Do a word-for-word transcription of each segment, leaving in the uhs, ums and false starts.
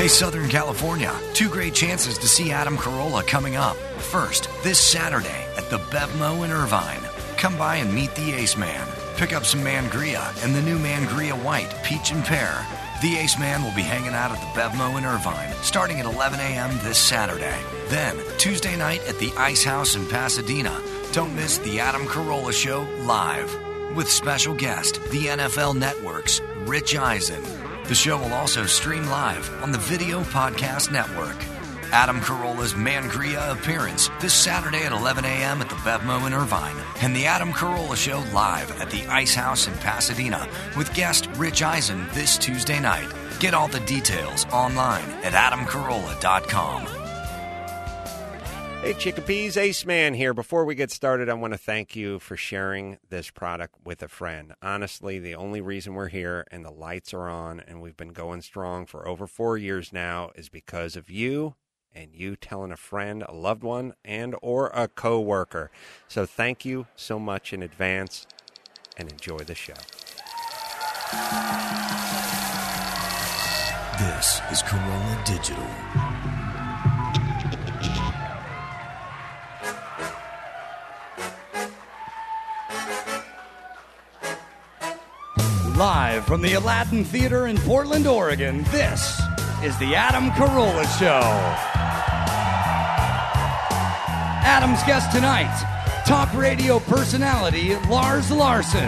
Hey, Southern California, two great chances to see Adam Carolla coming up. First, this Saturday at the Bevmo in Irvine. Come by and meet the Ace Man. Pick up some Mangria and the new Mangria White, Peach and Pear. The Ace Man will be hanging out at the Bevmo in Irvine starting at eleven a.m. this Saturday. Then, Tuesday night at the Ice House in Pasadena. Don't miss the Adam Carolla Show live with special guest, the N F L Network's Rich Eisen. The show will also stream live on the Video Podcast Network. Adam Carolla's Mangria appearance this Saturday at eleven a.m. at the Bevmo in Irvine. And the Adam Carolla Show live at the Ice House in Pasadena with guest Rich Eisen this Tuesday night. Get all the details online at adam carolla dot com. Hey, Chickapeas, Ace Man here. Before we get started, I want to thank you for sharing this product with a friend. Honestly, the only reason we're here and the lights are on and we've been going strong for over four years now is because of you and you telling a friend, a loved one, and or a coworker. So thank you so much in advance and enjoy the show. This is Carolla Digital. Live from the Aladdin Theater in Portland, Oregon, this is the Adam Carolla Show. Adam's guest tonight, talk radio personality Lars Larson.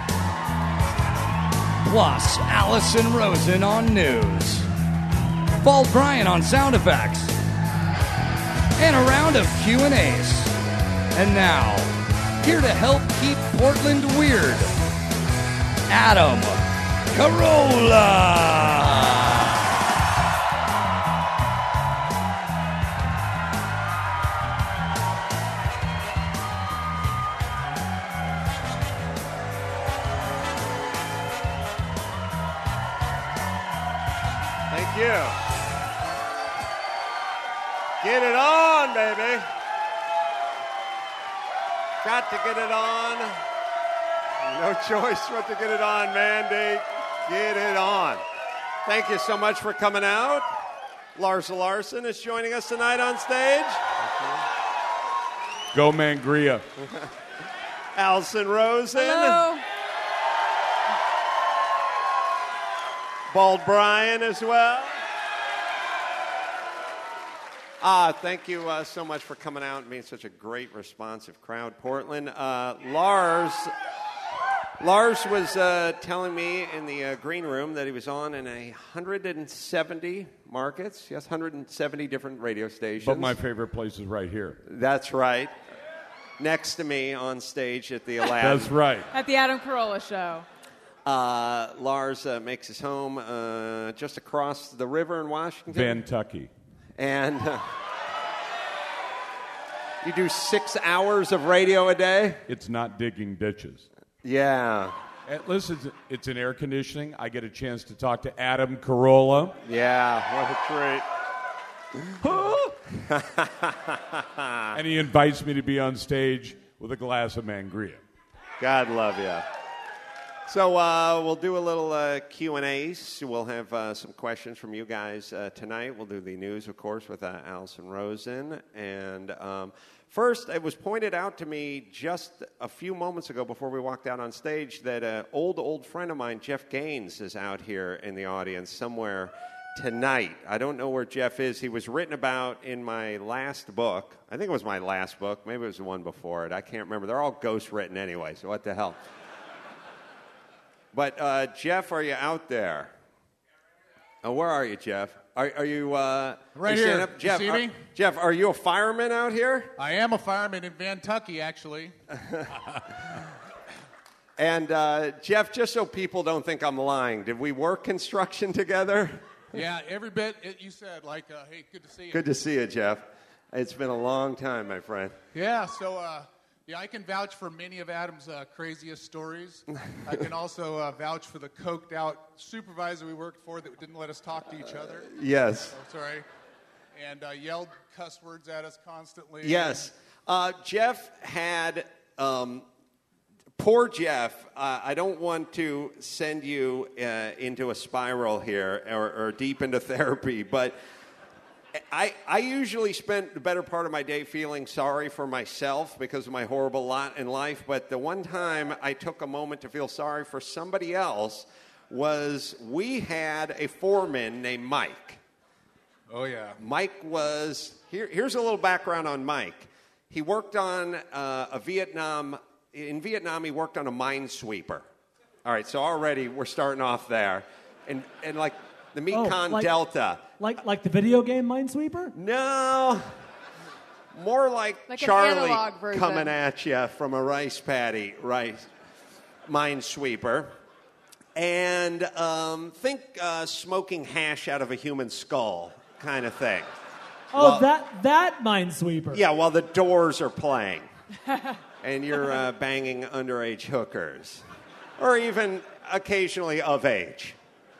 Plus, Allison Rosen on news. Bald Brian on sound effects. And a round of Q and A's. And now, here to help keep Portland weird, Adam Carolla. Thank you. Get it on, baby. Got to get it on. No choice but to get it on, mandate. Get it on. Thank you so much for coming out. Lars Larson is joining us tonight on stage. Go Mangria. Allison Rosen. Hello. Bald Brian as well. Ah, thank you uh, so much for coming out and being such a great, responsive crowd. Portland. Uh, Lars... Lars was uh, telling me in the uh, green room that he was on in a one hundred seventy markets. Yes, one hundred seventy different radio stations. But my favorite place is right here. That's right. Next to me on stage at the Aladdin. That's right. At the Adam Carolla Show. Uh, Lars uh, makes his home uh, just across the river in Washington. Vantucky. And uh, you do six hours of radio a day? It's not digging ditches. Yeah. And listen, it's an air conditioning. I get a chance to talk to Adam Carolla. Yeah, what a treat. And he invites me to be on stage with a glass of Mangria. God love you. So uh, we'll do a little uh, Q and A's. We'll have uh, some questions from you guys uh, tonight. We'll do the news, of course, with uh, Allison Rosen. And um, first, it was pointed out to me just a few moments ago before we walked out on stage that an old, old friend of mine, Jeff Gaines, is out here in the audience somewhere tonight. I don't know where Jeff is. He was written about in my last book. I think it was my last book. Maybe it was the one before it. I can't remember. They're all ghost written anyway, so what the hell. But, uh, Jeff, are you out there? Oh, where are you, Jeff? Are, are you... Uh, right you here. Up? Jeff, you see are, me? Jeff, are you a fireman out here? I am a fireman in Vantucky, actually. And, uh, Jeff, just so people don't think I'm lying, did we work construction together? Yeah, every bit it, you said, like, uh, hey, good to see you. Good to see you, Jeff. It's been a long time, my friend. Yeah, so... Uh, Yeah, I can vouch for many of Adam's uh, craziest stories. I can also uh, vouch for the coked-out supervisor we worked for that didn't let us talk to each other. Yes. Oh, sorry. And uh, yelled cuss words at us constantly. Yes. Uh, Jeff had um, poor Jeff, uh, I don't want to send you uh, into a spiral here or, or deep into therapy, but I, I usually spend the better part of my day feeling sorry for myself because of my horrible lot in life, but the one time I took a moment to feel sorry for somebody else was we had a foreman named Mike. Oh, yeah. Mike was, here, here's a little background on Mike. He worked on uh, a Vietnam, in Vietnam he worked on a minesweeper. All right, so already we're starting off there. And, and like the Mekong oh, like, Delta. Like like the video game Minesweeper? No. More like, like an Charlie analog version. coming at you from a rice paddy, rice minesweeper. And um, think uh, smoking hash out of a human skull kind of thing. Oh, well, that that Minesweeper. Yeah, while the Doors are playing. And you're uh, banging underage hookers. Or even occasionally of age.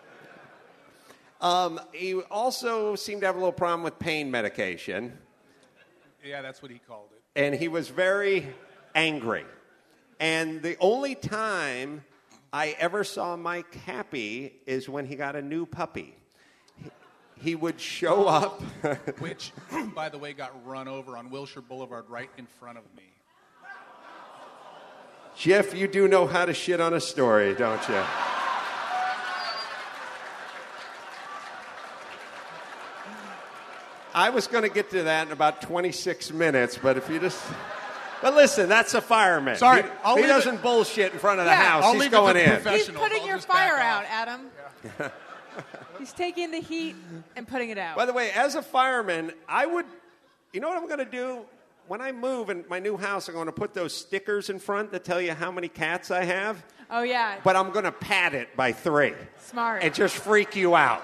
Um, he also seemed to have a little problem with pain medication. Yeah, that's what he called it. And he was very angry. And the only time I ever saw Mike happy is when he got a new puppy. He, he would show up. Which, by the way, got run over on Wilshire Boulevard right in front of me. Jeff, you do know how to shit on a story, don't you? I was going to get to that in about twenty-six minutes, but if you just... But listen, that's a fireman. Sorry, he, I'll he leave doesn't it. bullshit in front of the Yeah, house. I'll He's leave going it to in. He's professionals. putting I'll your just back fire off. out, Adam. He's taking the heat and putting it out. By the way, as a fireman, I would... You know what I'm going to do? When I move in my new house, I'm going to put those stickers in front that tell you how many cats I have. Oh, yeah. But I'm going to pad it by three. Smart. And just freak you out.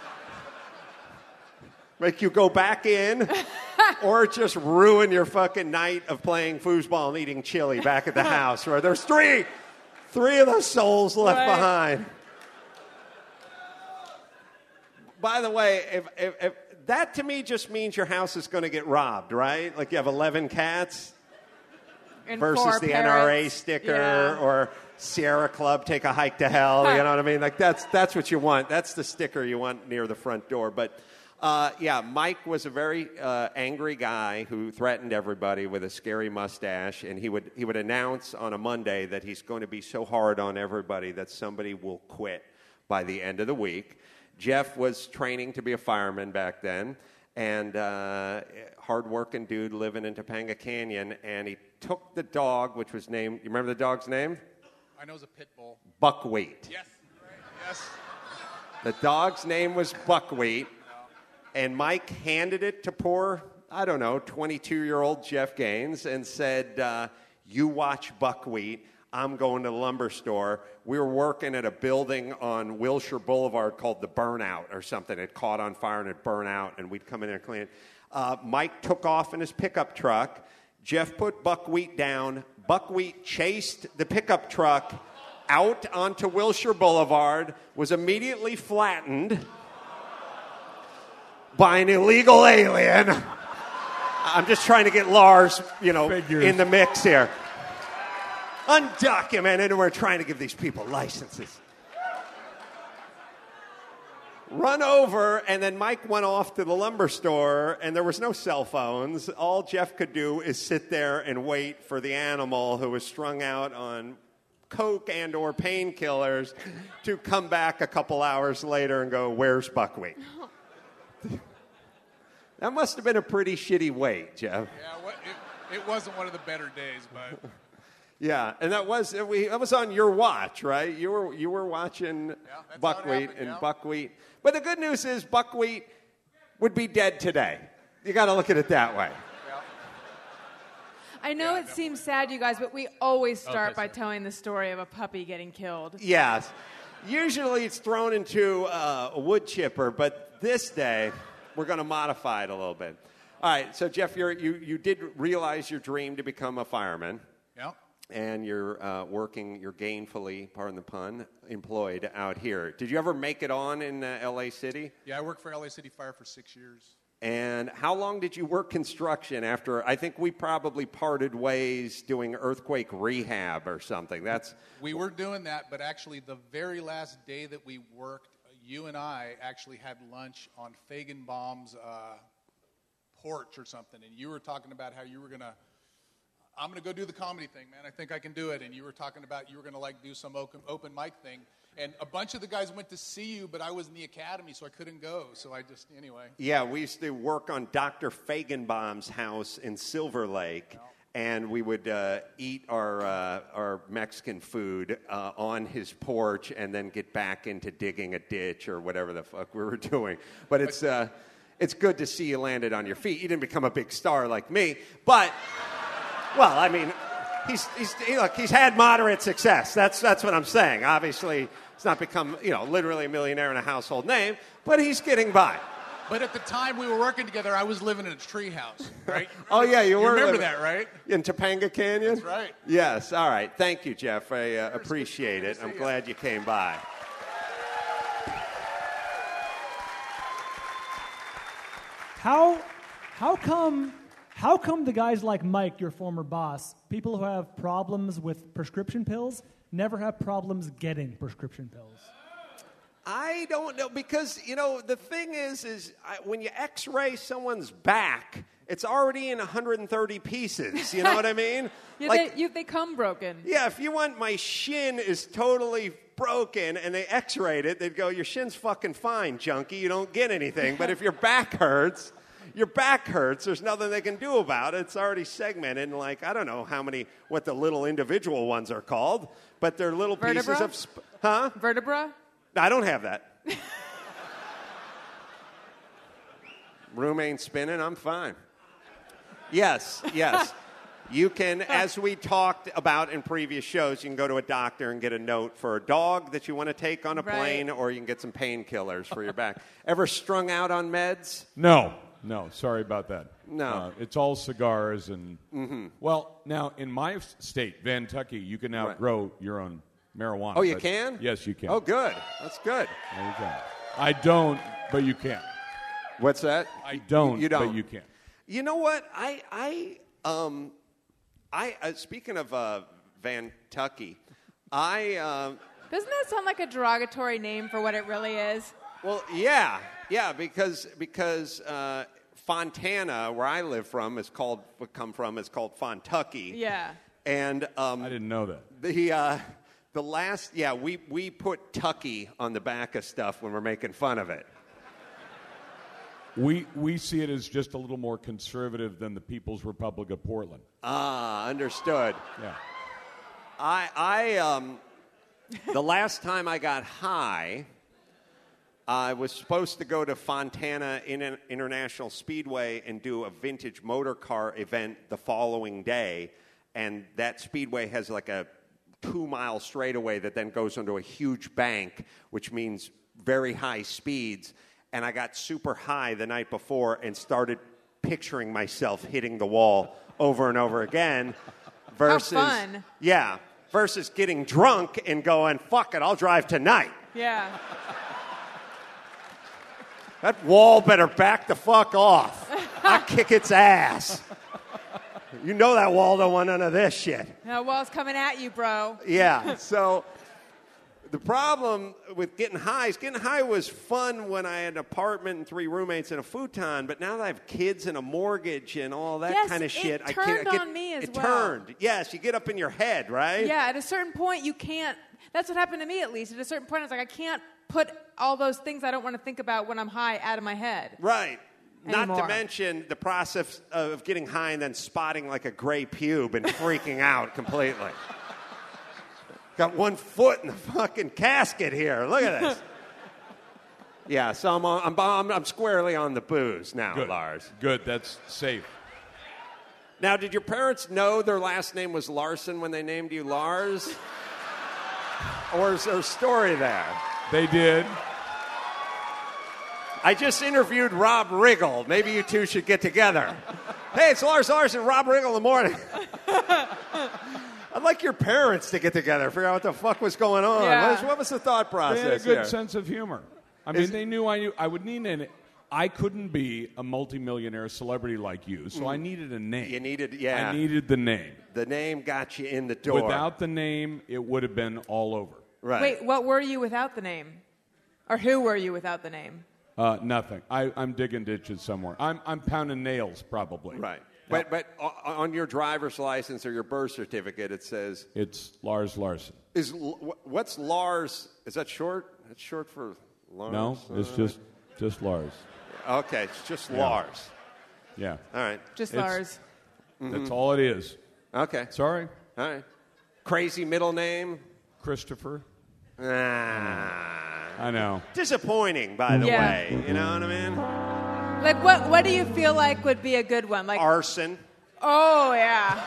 Make you go back in, or just ruin your fucking night of playing foosball and eating chili back at the house, where there's three, three of those souls left Right. behind. By the way, if, if, if that to me just means your house is going to get robbed, right? Like you have eleven cats And versus four the N R A parrots. sticker Yeah. or Sierra Club, take a hike to hell. You know what I mean? Like that's that's what you want. That's the sticker you want near the front door. But uh, yeah, Mike was a very uh, angry guy who threatened everybody with a scary mustache, and he would he would announce on a Monday that he's going to be so hard on everybody that somebody will quit by the end of the week. Jeff was training to be a fireman back then, and uh, hard-working dude living in Topanga Canyon, and he took the dog, which was named, you remember the dog's name? I know it's a pit bull. Buckwheat. Yes. Yes. The dog's name was Buckwheat, and Mike handed it to poor, I don't know, twenty-two-year-old Jeff Gaines and said, uh, you watch Buckwheat. I'm going to the lumber store. We were working at a building on Wilshire Boulevard called the Burnout or something. It caught on fire and it burned out, and we'd come in there and clean it. Uh, Mike took off in his pickup truck. Jeff put Buckwheat down. Buckwheat chased the pickup truck out onto Wilshire Boulevard, was immediately flattened by an illegal alien. I'm just trying to get Lars, you know, Figures. in the mix here. Undocumented, and we're trying to give these people licenses. Run over, and then Mike went off to the lumber store, and there was no cell phones. All Jeff could do is sit there and wait for the animal who was strung out on coke and or painkillers to come back a couple hours later and go, where's Buckwheat? That must have been a pretty shitty wait, Jeff. Yeah, what, it, it wasn't one of the better days, but... Yeah, and that was we, that was on your watch, right? You were you were watching that's how it Buckwheat happened, and yeah. Buckwheat. But the good news is Buckwheat would be dead today. You got to look at it that way. I know it seems sad, you guys, but we always start Okay, by sorry. telling the story of a puppy getting killed. Yes. Usually it's thrown into uh, a wood chipper, but this day we're going to modify it a little bit. All right, so Jeff, you're, you you did realize your dream to become a fireman. Yeah. And you're uh, working, you're gainfully, pardon the pun, employed out here. Did you ever make it on in uh, L A City? Yeah, I worked for L A City Fire for six years. And how long did you work construction after? I think we probably parted ways doing earthquake rehab or something. That's We were doing that, but actually the very last day that we worked, you and I actually had lunch on Feigenbaum's uh, porch or something, and you were talking about how you were going to, I'm going to go do the comedy thing, man. I think I can do it. And you were talking about you were going to, like, do some open, open mic thing. And a bunch of the guys went to see you, but I was in the academy, so I couldn't go. So I just, anyway. Yeah, we used to work on Doctor Feigenbaum's house in Silver Lake, and we would uh, eat our uh, our Mexican food uh, on his porch and then get back into digging a ditch or whatever the fuck we were doing. But it's uh, it's good to see you landed on your feet. You didn't become a big star like me, but, well, I mean, he's he's he, look, he's had moderate success. That's that's what I'm saying. Obviously, he's not become, you know, literally a millionaire and a household name, but he's getting by. But at the time we were working together, I was living in a treehouse, right? Oh, yeah, you were. You remember living that, right? In Topanga Canyon? That's right. Yes, all right. Thank you, Jeff. I uh, Sure, appreciate good it. to I'm see glad you came by. How, how come, how come the guys like Mike, your former boss, people who have problems with prescription pills, never have problems getting prescription pills? I don't know, because, you know, the thing is, is I, when you x-ray someone's back, it's already in one hundred thirty pieces. You know what I mean? Yeah, like, they, you, they come broken. yeah, if you want my shin is totally broken and they x-rayed it, they'd go, your shin's fucking fine, junkie. You don't get anything. But if your back hurts, your back hurts. There's nothing they can do about it. It's already segmented. And, like, I don't know how many, what the little individual ones are called, but they're little Vertebra? pieces of, sp- huh? Vertebra? I don't have that. Room ain't spinning. I'm fine. Yes, yes. You can, as we talked about in previous shows, you can go to a doctor and get a note for a dog that you want to take on a Right. plane, or you can get some painkillers for your back. Ever strung out on meds? No, no, sorry about that. No. Uh, it's all cigars and, mm-hmm. Well, now, in my state, Vantucky, you can now Right. grow your own marijuana. Oh, you but- can? Yes, you can. Oh, good. That's good. There you go. I don't, but you can. What's that? I don't, You don't. but you can. You know what? I, I, um, I. Uh, speaking of uh, Vantucky, I. Um, Doesn't that sound like a derogatory name for what it really is? well, yeah, yeah, because because uh, Fontana, where I live from, is called. Come from is called Fontucky. Yeah. And um, I didn't know that. the uh, the last, yeah, we we put Tucky on the back of stuff when we're making fun of it. We we see it as just a little more conservative than the People's Republic of Portland. Ah, understood. Yeah. I, I, um, the last time I got high, I was supposed to go to Fontana in International Speedway and do a vintage motor car event the following day, and that speedway has like a two-mile straightaway that then goes into a huge bank, which means very high speeds. And I got super high the night before and started picturing myself hitting the wall over and over again. Versus, fun. Yeah, versus getting drunk and going, fuck it, I'll drive tonight. Yeah. That wall better back the fuck off. I'll kick its ass. You know that wall don't want none of this shit. No, wall's coming at you, bro. Yeah, so the problem with getting high is getting high was fun when I had an apartment and three roommates and a futon, but now that I have kids and a mortgage and all that Yes, kind of it shit, I turned can't. I get, on me as it well. turned. Yes, you get up in your head, right? Yeah, at a certain point, you can't. That's what happened to me, at least. At a certain point, I was like, I can't put all those things I don't want to think about when I'm high out of my head. Right. Not to Anymore. mention the process of getting high and then spotting like a gray pube and freaking out completely. Got one foot in the fucking casket here. Look at this. Yeah, so I'm, on, I'm, I'm, I'm squarely on the booze now, Good. Lars. Good. That's safe. Now, did your parents know their last name was Larson when they named you Lars? Or is there a story there? They did. I just interviewed Rob Riggle. Maybe you two should get together. Hey, it's Lars Larson, Rob Riggle in the morning. I'd like your parents to get together, figure out what the fuck was going on. Yeah. What, was, what was the thought They had a process good here? Is- sense of humor. I mean, Is- they knew I knew I would need an I couldn't be a multimillionaire celebrity like you, so Mm. I needed a name. You needed, yeah. I needed the name. The name got you in the door. Without the name, it would have been all over. Right. Wait, what were you without the name? Or who were you without the name? Uh, nothing. I, I'm digging ditches somewhere. I'm, I'm pounding nails, probably. Right. But but o- on your driver's license or your birth certificate, it says It's Lars Larson. is L- wh- what's Lars? Is that short? That's short for Lars. No, it's Uh, just just Lars. okay. It's just Yeah. Lars. Yeah. All right. Just It's- Lars. That's all it is. Okay. Sorry. All right. Crazy middle name. Christopher. Ah. I know. Disappointing, by the Yeah. way. You know what I mean? Like, what, what do you feel like would be a good one? Like, Arson. oh, yeah.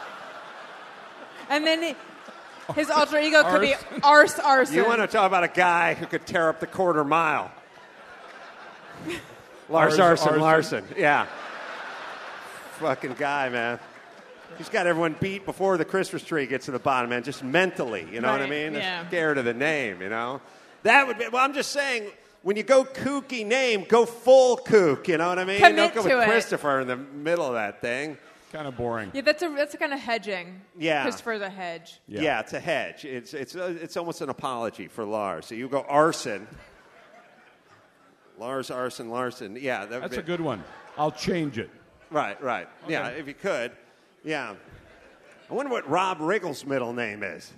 And then he, his alter ego could be Arse Arson. You want to talk about a guy who could tear up the quarter mile? Lars Ars- Arson, Arson. Larson. Yeah. Fucking guy, man. He's got everyone beat before the Christmas tree gets to the bottom, man, just mentally. You know what I Right, mean? They're yeah. scared of the name, you know? That would be, well, I'm just saying, when you go kooky name, go full kook, you know what I mean? Commit Don't go to with it. Christopher in the middle of that thing. Kind of boring. Yeah, that's a that's a kind of hedging. Yeah. Christopher's a hedge. Yeah, Yeah. it's a hedge. It's, it's, uh, it's almost an apology for Lars. So you go Arson. Lars Arson Larson. Yeah. that would That's be- a good one. I'll change it. Right, right. Yeah, if you could. Yeah. I wonder what Rob Riggle's middle name is.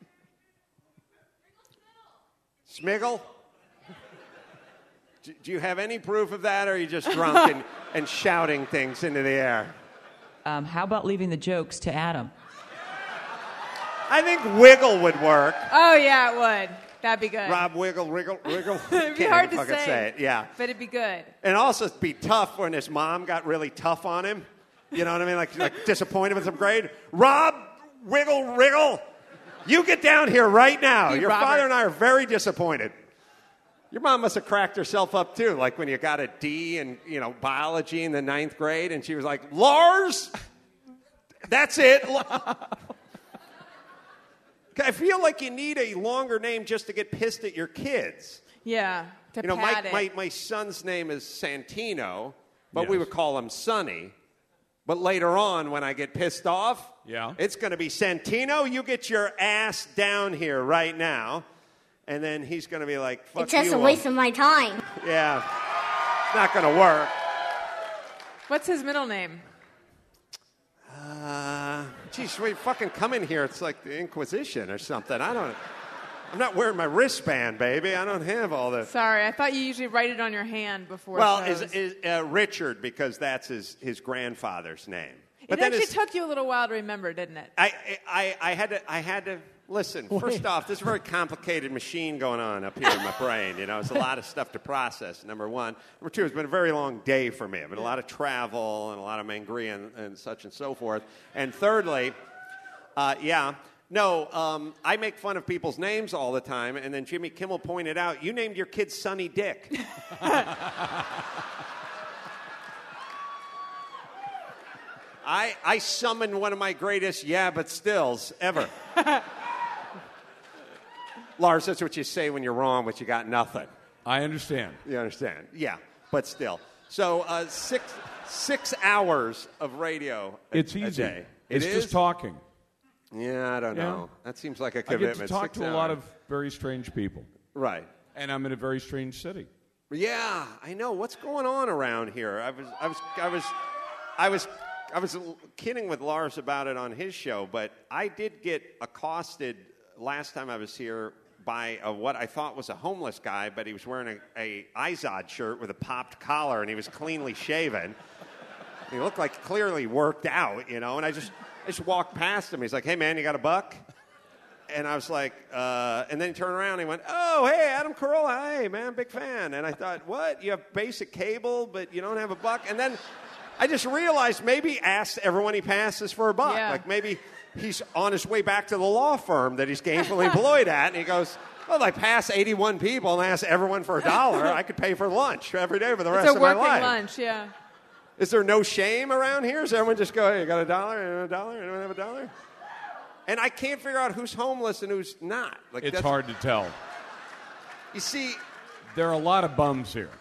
Smiggle? Do, do you have any proof of that, or are you just drunk and, and shouting things into the air? Um, how about leaving the jokes to Adam? I think Wiggle would work. Oh, yeah, it would. That'd be good. Rob Wiggle, Wriggle, Wriggle. It'd be Can't hard even to fucking say. say it. Yeah. But it'd be good. And also it'd be tough when his mom got really tough on him. You know what I mean? Like, like disappointed with some grade. Rob, Wiggle, Wriggle, you get down here right now. Hey, Your Robert. father and I are very disappointed. Your mom must have cracked herself up too, like when you got a D in, you know, biology in the ninth grade, and she was like, Lars, that's it. I feel like you need a longer name just to get pissed at your kids. Yeah, to You know, my, pad it. my, my son's name is Santino, but we Yes. would call him Sonny. But later on, when I get pissed off, Yeah. it's going to be Santino, you get your ass down here right now. And then he's going to be like, fuck It's just you a all. waste of my time. Yeah, it's not going to work. What's his middle name? Uh, geez, we fucking come in here. It's like the Inquisition or something. I don't. I'm not wearing my wristband, baby. I don't have all this. Sorry, I thought you usually write it on your hand before. Well, is, shows. is uh, Richard, because that's his, his grandfather's name. it then actually it's- took you a little while to remember, didn't it? I, I, I had to. I had to listen. First off, there's a very complicated machine going on up here in my brain. You know, it's a lot of stuff to process. Number one. Number two, it's been a very long day for me. I've been a lot of travel and a lot of mangria and, and such and so forth. And thirdly, uh, yeah. No, um, I make fun of people's names all the time, and then Jimmy Kimmel pointed out, you named your kid Sonny Dick. I, I summoned one of my greatest yeah, but stills ever. Lars, that's what you say when you're wrong, but you got nothing. I understand. You understand? Yeah, but still. So uh, six six hours of radio a, It's a easy. day. It's It just is? talking. Yeah, I don't Yeah. know. That seems like a I commitment. get to talk Six to a lot hours. of very strange people. Right. And I'm in a very strange city. Yeah, I know. What's going on around here? I was, I was, I was, I was, I was kidding with Lars about it on his show, but I did get accosted last time I was here by a, what I thought was a homeless guy, but he was wearing a, a Izod shirt with a popped collar, and he was cleanly shaven. He looked like clearly worked out, you know. And I just, I just walked past him. He's like, "Hey, man, you got a buck?" And I was like, uh, and then he turned around and he went, "Oh, hey, Adam Carolla, hey, man, big fan." And I thought, what? You have basic cable, but you don't have a buck? And then I just realized maybe he asked everyone he passes for a buck. Yeah. Like maybe he's on his way back to the law firm that he's gainfully employed at, and he goes, well, if I pass eighty-one people and ask everyone for a dollar, I could pay for lunch every day for the rest It's a of my working life. lunch, yeah. Is there no shame around here? Does everyone just go, hey, you got a dollar? Anyone have a dollar? Anyone have a dollar? And I can't figure out who's homeless and who's not. Like It's that's- hard to tell. You see, There are a lot of bums here.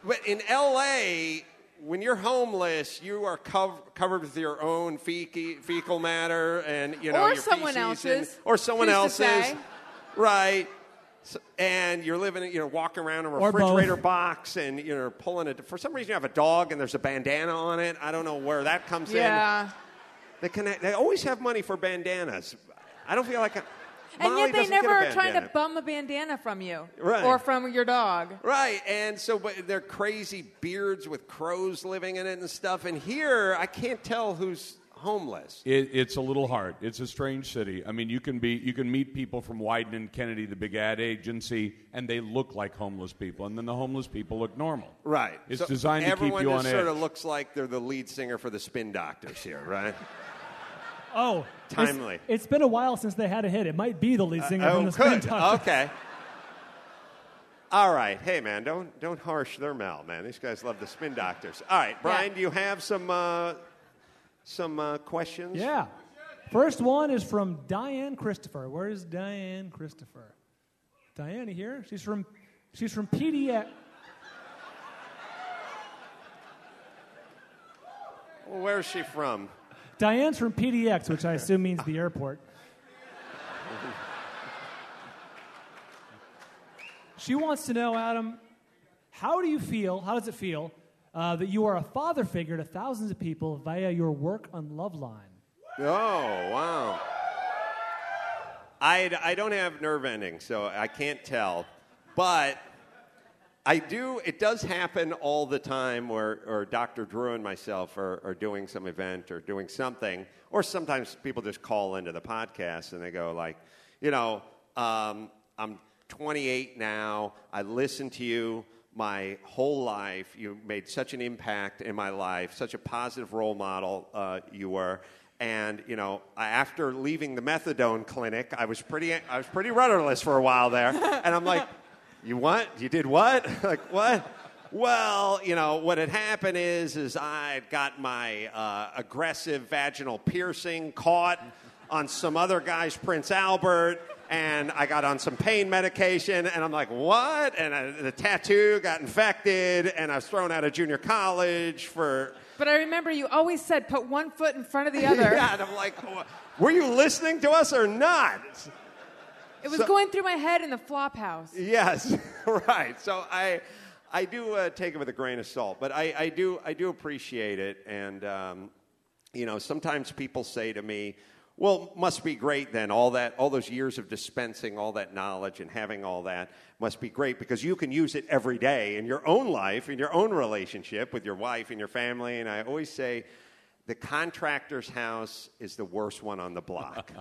But in L A, when you're homeless, you are cov- covered with your own fecal, fecal matter and, you know, Or your someone feces else's. and- or someone Who's to else's. say? Right. So, and you're living, you know, walking around in a Or refrigerator both. box and, you know, pulling it. For some reason, you have a dog and there's a bandana on it. I don't know where that comes Yeah. in. They, connect, they always have money for bandanas. I don't feel like... A, And Molly yet they doesn't get a never are trying to bandana. bum a bandana from you. Right. Or from your dog. Right, and so but they're crazy beards with crows living in it and stuff. And here, I can't tell who's homeless. It, it's a little hard. It's a strange city. I mean, you can be you can meet people from Wyden and Kennedy, the big ad agency, and they look like homeless people, and then the homeless people look normal. Right. It's So designed to keep everyone you on just edge. sort of looks like they're the lead singer for the Spin Doctors here, right? Oh, Timely. It's, it's been a while since they had a hit. It might be the lead singer oh, from the Spin good. Doctors. Okay. All right. Hey, man, don't don't harsh their Mel, man. These guys love the Spin Doctors. All right, Brian, Yeah. do you have some uh, some uh, questions? Yeah. First one is from Diane Christopher. Where is Diane Christopher? Diane, you here? She's from she's from P D X. Well, where's she from? Diane's from P D X, which I assume means the airport. She wants to know, Adam, how do you feel, how does it feel uh, that you are a father figure to thousands of people via your work on Loveline? Oh, wow. I, I don't have nerve endings, so I can't tell. But I do, it does happen all the time where or Doctor Drew and myself are, are doing some event or doing something, or sometimes people just call into the podcast and they go like, you know, um, I'm twenty-eight now, I listen to you my whole life, you made such an impact in my life, such a positive role model uh, you were. And, you know, after leaving the methadone clinic, I was pretty I was pretty rudderless for a while there. And I'm like, you what? You did what? Like, what? Well, you know, what had happened is, is I got my uh, aggressive vaginal piercing caught on some other guy's Prince Albert, and I got on some pain medication, and I'm like, what? And I, the tattoo got infected, and I was thrown out of junior college for... But I remember you always said, put one foot in front of the other. Yeah, and I'm like, were you listening to us or not? It was So- going through my head in the flop house. Yes, right. So I, I do uh, take it with a grain of salt, but I, I do, I do appreciate it. And um, you know, sometimes people say to me, "Well, must be great then. All that, all those years of dispensing all that knowledge and having all that must be great because you can use it every day in your own life, in your own relationship with your wife and your family." And I always say, the contractor's house is the worst one on the block.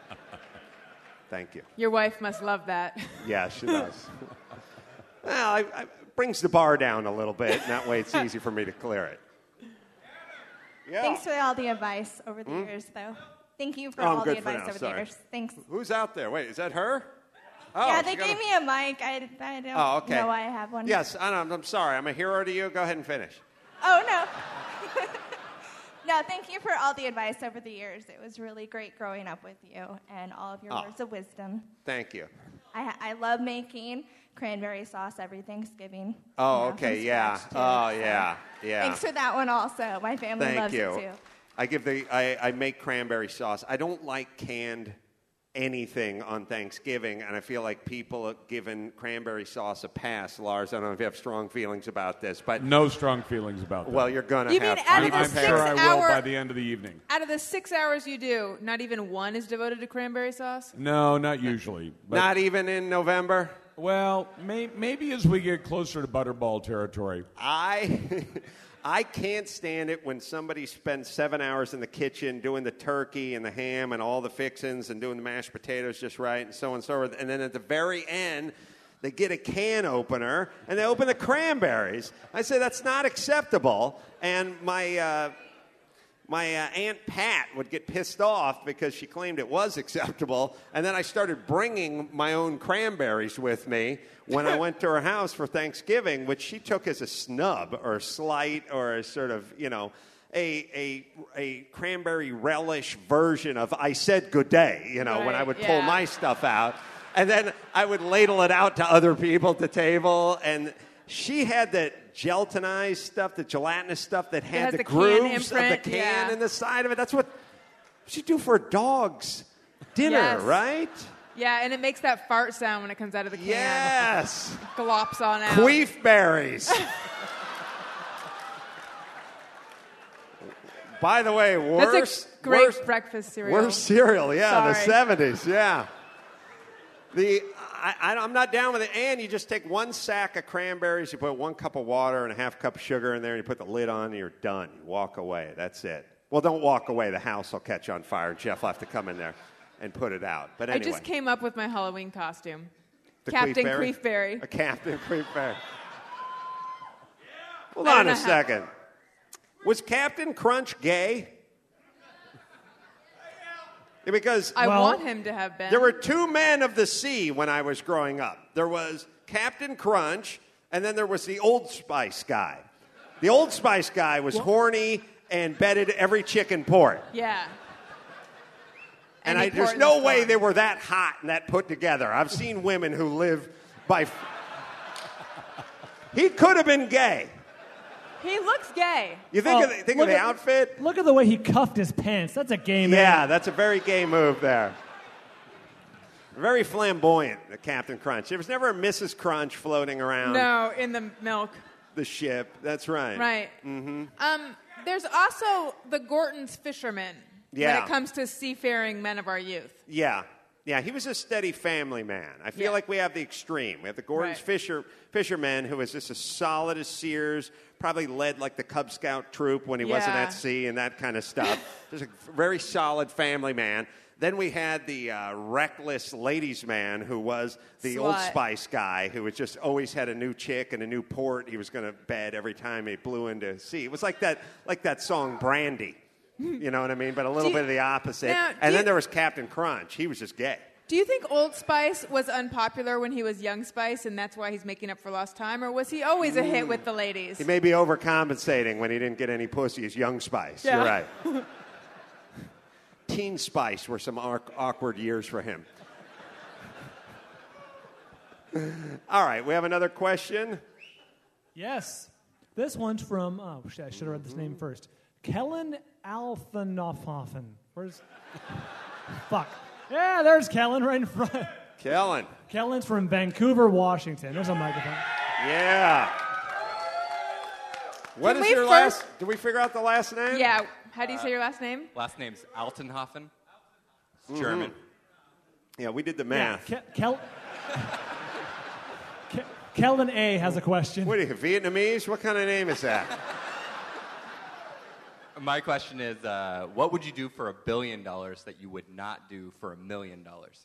Thank you. Your wife must love that. Yeah, she does. Well, I, I, it brings the bar down a little bit, and that way it's easy for me to clear it. Yeah. Thanks for all the advice over the years, though. Thank you for Oh, I'm all the good for advice now, over sorry. the years. Thanks. Who's out there? Wait, is that her? Oh, yeah, she they got gave a- me a mic. I, I don't Oh, okay. know I have one. Yes, I know, I'm sorry. I'm a hero to you. Go ahead and finish. Oh, no. No, thank you for all the advice over the years. It was really great growing up with you and all of your Oh. words of wisdom. Thank you. I, I love making cranberry sauce every Thanksgiving. Oh, You know, okay, from yeah. scratch, too. Oh, So yeah, yeah. Thanks for that one also. My family Thank loves you. it too. I give the I, I make cranberry sauce. I don't like canned anything on Thanksgiving, and I feel like people have given cranberry sauce a pass. Lars, I don't know if you have strong feelings about this, but No strong feelings about that. well, you're gonna You have. mean out I'm, of the I'm six sure I will hour- by the end of the evening. Out of the six hours you do, not even one is devoted to cranberry sauce? No, not usually. But, Not even in November. well, may, maybe as we get closer to Butterball territory. I I can't stand it when somebody spends seven hours in the kitchen doing the turkey and the ham and all the fixings and doing the mashed potatoes just right and so on and so forth. And then at the very end, they get a can opener and they open the cranberries. I say that's not acceptable. And my uh, my uh, Aunt Pat would get pissed off because she claimed it was acceptable. And then I started bringing my own cranberries with me when I went to her house for Thanksgiving, which she took as a snub or a slight or a sort of, you know, a a, a cranberry relish version of I said good day, you know, when I Right, would pull yeah. my stuff out. And then I would ladle it out to other people at the table. And she had that gelatinized stuff, the gelatinous stuff that had has the, the can grooves imprint, of the can yeah. in the side of it. That's what you do for a dog's dinner, Yes. right? Yeah, and it makes that fart sound when it comes out of the can. Yes. Glops on out. Queef berries. By the way, worst, That's a great worst, breakfast cereal. worst cereal, yeah, the Sorry. seventies, yeah. The I, I, I'm not down with it. And you just take one sack of cranberries, you put one cup of water and a half cup of sugar in there, and you put the lid on, and you're done. You walk away. That's it. Well, don't walk away. The house will catch on fire. Jeff will have to come in there and put it out. But anyway. I just came up with my Halloween costume. The Captain Queefberry? Queefberry. A Captain Queefberry. Hold I don't on a know how- second. Was Captain Crunch gay? Yeah, because I Well- want him to have been. there were two men of the sea when I was growing up. There was Captain Crunch, and then there was the Old Spice guy. The Old Spice guy was horny and bedded every chicken port. Yeah. And Any I, there's port in no the way storm. they were that hot and that put together. I've seen women who live by. He could have been gay. He looks gay. You think Oh, of the, think of look the at- outfit? Look at the way he cuffed his pants. That's a gay man. Yeah, that's a very gay move there. Very flamboyant, the Captain Crunch. There was never a Missus Crunch floating around No, in the milk. the ship. That's right. Right. Mm-hmm. Um, there's also the Gorton's fishermen Yeah. when it comes to seafaring men of our youth. Yeah. Yeah, he was a steady family man. I feel Yeah. like we have the extreme. We have the Gordon's Right. Fisher fisherman who was just as solid as Sears, probably led like the Cub Scout troop when he wasn't Yeah. at sea and that kind of stuff. Just a very solid family man. Then we had the uh, reckless ladies' man who was the Old Slut. Spice guy who was just always had a new chick and a new port he was going to bed every time he blew into sea. It was like that, like that song Brandy. You know what I mean? But a little Do you- bit of the opposite. Now, do and then you- there was Captain Crunch. He was just gay. Do you think Old Spice was unpopular when he was Young Spice and that's why he's making up for lost time? Or was he always a hit with the ladies? He may be overcompensating when he didn't get any pussy as Young Spice. Yeah. You're right. Teen Spice were some ar- awkward years for him. All right, we have another question. Yes. This one's from, oh, shit, I should have read this name first. Kellen Alfenhofen. Where's. Fuck. Yeah, there's Kellen right in front. Kellen. Kellen's from Vancouver, Washington. There's a microphone. Yeah. What Can is we your first- last? Did we figure out the last name? Yeah. How do you say your last name? Last name's Altenhofen. It's German. Yeah, we did the Yeah, math. Ke- Kel- Ke- Kellen A has a question. What are you, Vietnamese? What kind of name is that? My question is, uh, what would you do for a billion dollars that you would not do for a million dollars?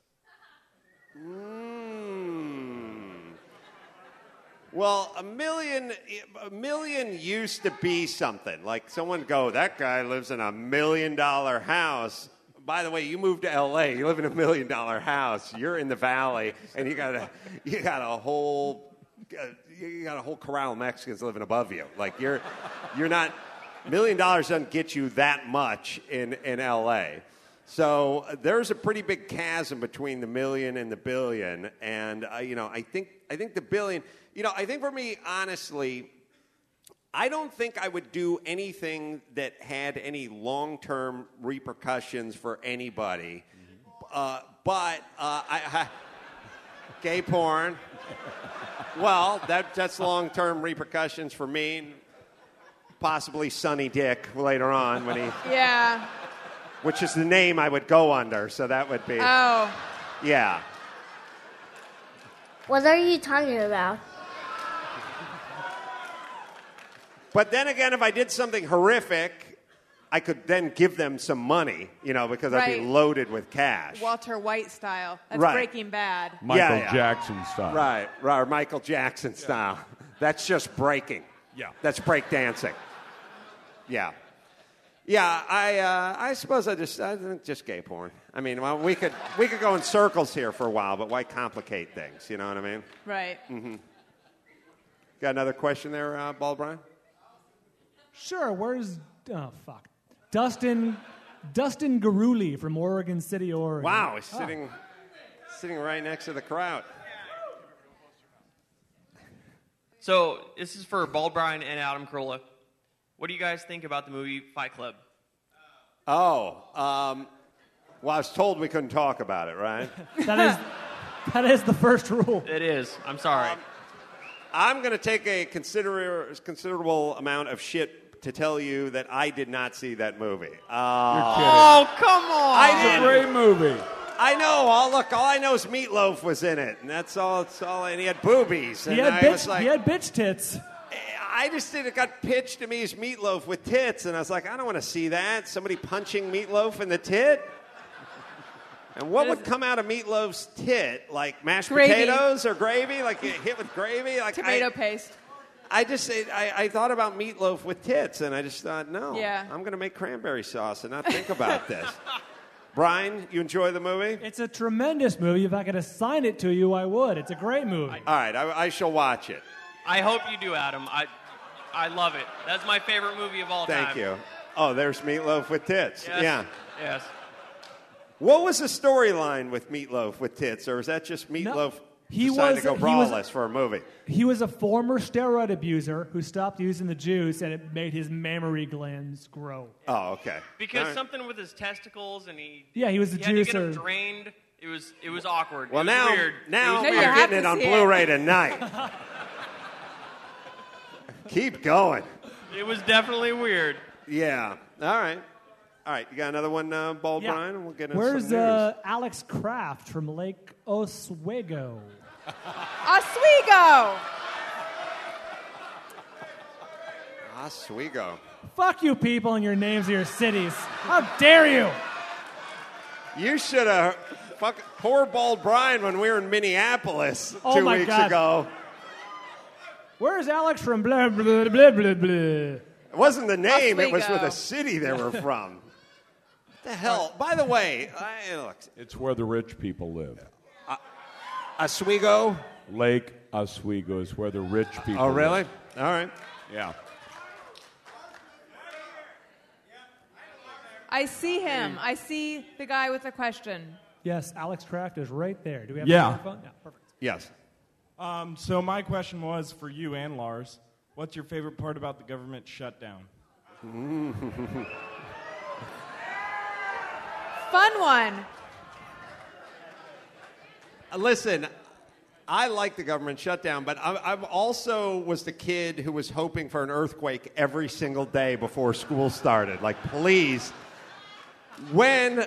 Mm. Well, a million, a million used to be something. Like someone go, that guy lives in a million dollar house. By the way, you moved to L A. You live in a million dollar house. You're in the valley, and you got a, you got a whole, uh, you got a whole corral of Mexicans living above you. Like you're, you're not. Million dollars doesn't get you that much in in L A. So uh, there's a pretty big chasm between the million and the billion, and uh, you know, I think I think the billion. You know, I think for me, honestly, I don't think I would do anything that had any long-term repercussions for anybody. Uh, but uh, I, I, gay porn. Well, that that's long-term repercussions for me. Possibly Sonny Dick later on when he. Yeah. Which is the name I would go under, so that would be. Oh. Yeah. What are you talking about? But then again, if I did something horrific, I could then give them some money, you know, because I'd Right. be loaded with cash. Walter White style. That's Right. Breaking Bad. Michael Yeah, yeah. Jackson style. Right, right, or Michael Jackson style. That's just breaking. Yeah. That's break dancing. Yeah. Yeah, I uh, I suppose I just I think just gay porn. I mean, well, we could we could go in circles here for a while, but why complicate things? You know what I mean? Right. Mm-hmm. Got another question there, uh, Ball Brian? Sure, where's. Oh, fuck. Dustin. Dustin Garuli from Oregon City, Oregon. Wow, he's Oh. sitting sitting right next to the crowd. So this is for Bald Brian and Adam Carolla. What do you guys think about the movie Fight Club? Oh, um, well, I was told we couldn't talk about it, right? That is, that is the first rule. It is. I'm sorry. Um, I'm going to take a consider- considerable amount of shit to tell you that I did not see that movie. Uh, You're kidding. Oh, come on. I It's a didn't. great movie. I know. All look, all I know is Meatloaf was in it, and that's all. That's all. And he had boobies. And He had, I bitch, was like, he had bitch tits. I just did. It got pitched to me as Meatloaf with tits, and I was like, I don't want to see that. Somebody punching Meatloaf in the tit. And what would come out of Meatloaf's tit? Like mashed Gravy. potatoes or gravy? Like get hit with gravy? Like Tomato I, paste. I just I, I thought about Meatloaf with tits, and I just thought, no, Yeah. I'm going to make cranberry sauce and not think about this. Brian, you enjoy the movie? It's a tremendous movie. If I could assign it to you, I would. It's a great movie. All right, I, I shall watch it. I hope you do, Adam. I, I love it. That's my favorite movie of all Thank time. you. Oh, there's Meatloaf with tits. Yes. Yeah. Yes. What was the storyline with Meatloaf with tits, or is that just Meatloaf he decided was- to go he was- braless for a movie? He was a former steroid abuser who stopped using the juice, and it made his mammary glands grow. Oh, okay. Because All right. something with his testicles, and he Yeah, he was a he had to get juicer. them drained. It was it was awkward. Well, it was now, weird. now it was I'm you weird. have getting it to on see it. Blu-ray tonight. Keep going. It was definitely weird. Yeah. All right. All right. You got another one, uh, Bald Yeah. Brian? And we'll get into Where's some news. uh, Alex Kraft from Lake Oswego? Oswego. Oswego. Fuck you people and your names of your cities. How dare you? You should have fuck poor Bald Brian when we were in Minneapolis Oh two my weeks God. ago. Where's Alex from blah, blah, blah, blah, blah? It wasn't the name, it was with Oswego. the city they were from. What the hell? By the way, I, look, It's where the rich people live. Oswego? Lake Oswego is where the rich people Oh, really? live. All right. Yeah. I see him. I see the guy with the question. Yes, Alex Kraft is right there. Do we have Yeah. a microphone? Yeah, perfect. Yes. Um, so my question was for you and Lars. What's your favorite part about the government shutdown? Fun one. Listen, I like the government shutdown, but I, I also was the kid who was hoping for an earthquake every single day before school started. Like, please. When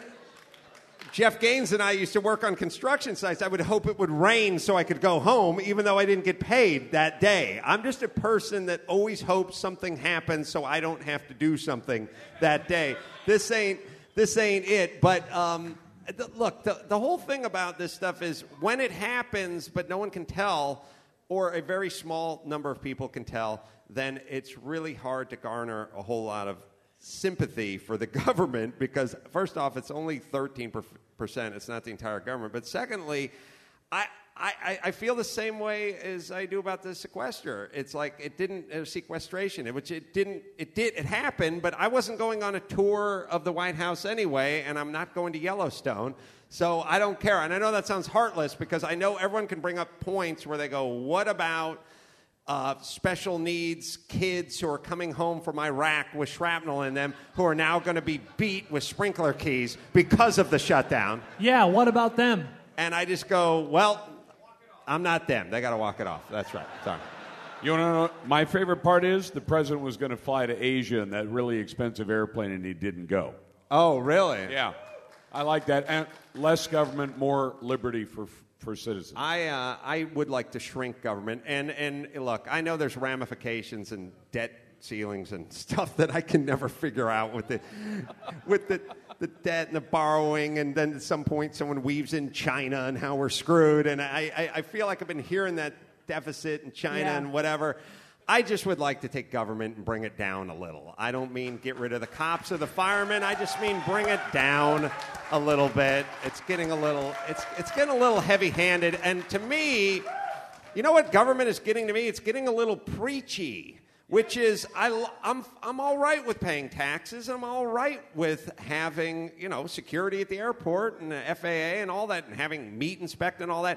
Jeff Gaines and I used to work on construction sites, I would hope it would rain so I could go home, even though I didn't get paid that day. I'm just a person that always hopes something happens so I don't have to do something that day. This ain't this ain't it. But um, th- look, the, the whole thing about this stuff is when it happens, but no one can tell, or a very small number of people can tell, then it's really hard to garner a whole lot of sympathy for the government because, first off, it's only thirteen percent. It's not the entire government. But secondly, I, I, I feel the same way as I do about the sequester. It's like it didn't uh, sequestration, which it didn't. It did. It happened, but I wasn't going on a tour of the White House anyway, and I'm not going to Yellowstone, so I don't care. And I know that sounds heartless because I know everyone can bring up points where they go, "What about Uh, special needs kids who are coming home from Iraq with shrapnel in them who are now going to be beat with sprinkler keys because of the shutdown?" Yeah, what about them? And I just go, well, I'm not them. They got to walk it off. That's right. Sorry. You want to know? My favorite part is the president was going to fly to Asia in that really expensive airplane, and he didn't go. Oh, really? Yeah, I like that. And less government, more liberty for for citizens. I uh, I would like to shrink government, and and look, I know there's ramifications and debt ceilings and stuff that I can never figure out with the with the the debt and the borrowing, and then at some point someone weaves in China and how we're screwed, and I I, I feel like I've been hearing that deficit in China Yeah. and whatever. I just would like to take government and bring it down a little. I don't mean get rid of the cops or the firemen. I just mean bring it down a little bit. It's getting a little it's it's getting a little heavy-handed. And to me, you know what government is getting to me? It's getting a little preachy, which is I I'm I'm all right with paying taxes. I'm all right with having, you know, security at the airport and the F A A and all that and having meat inspect and all that.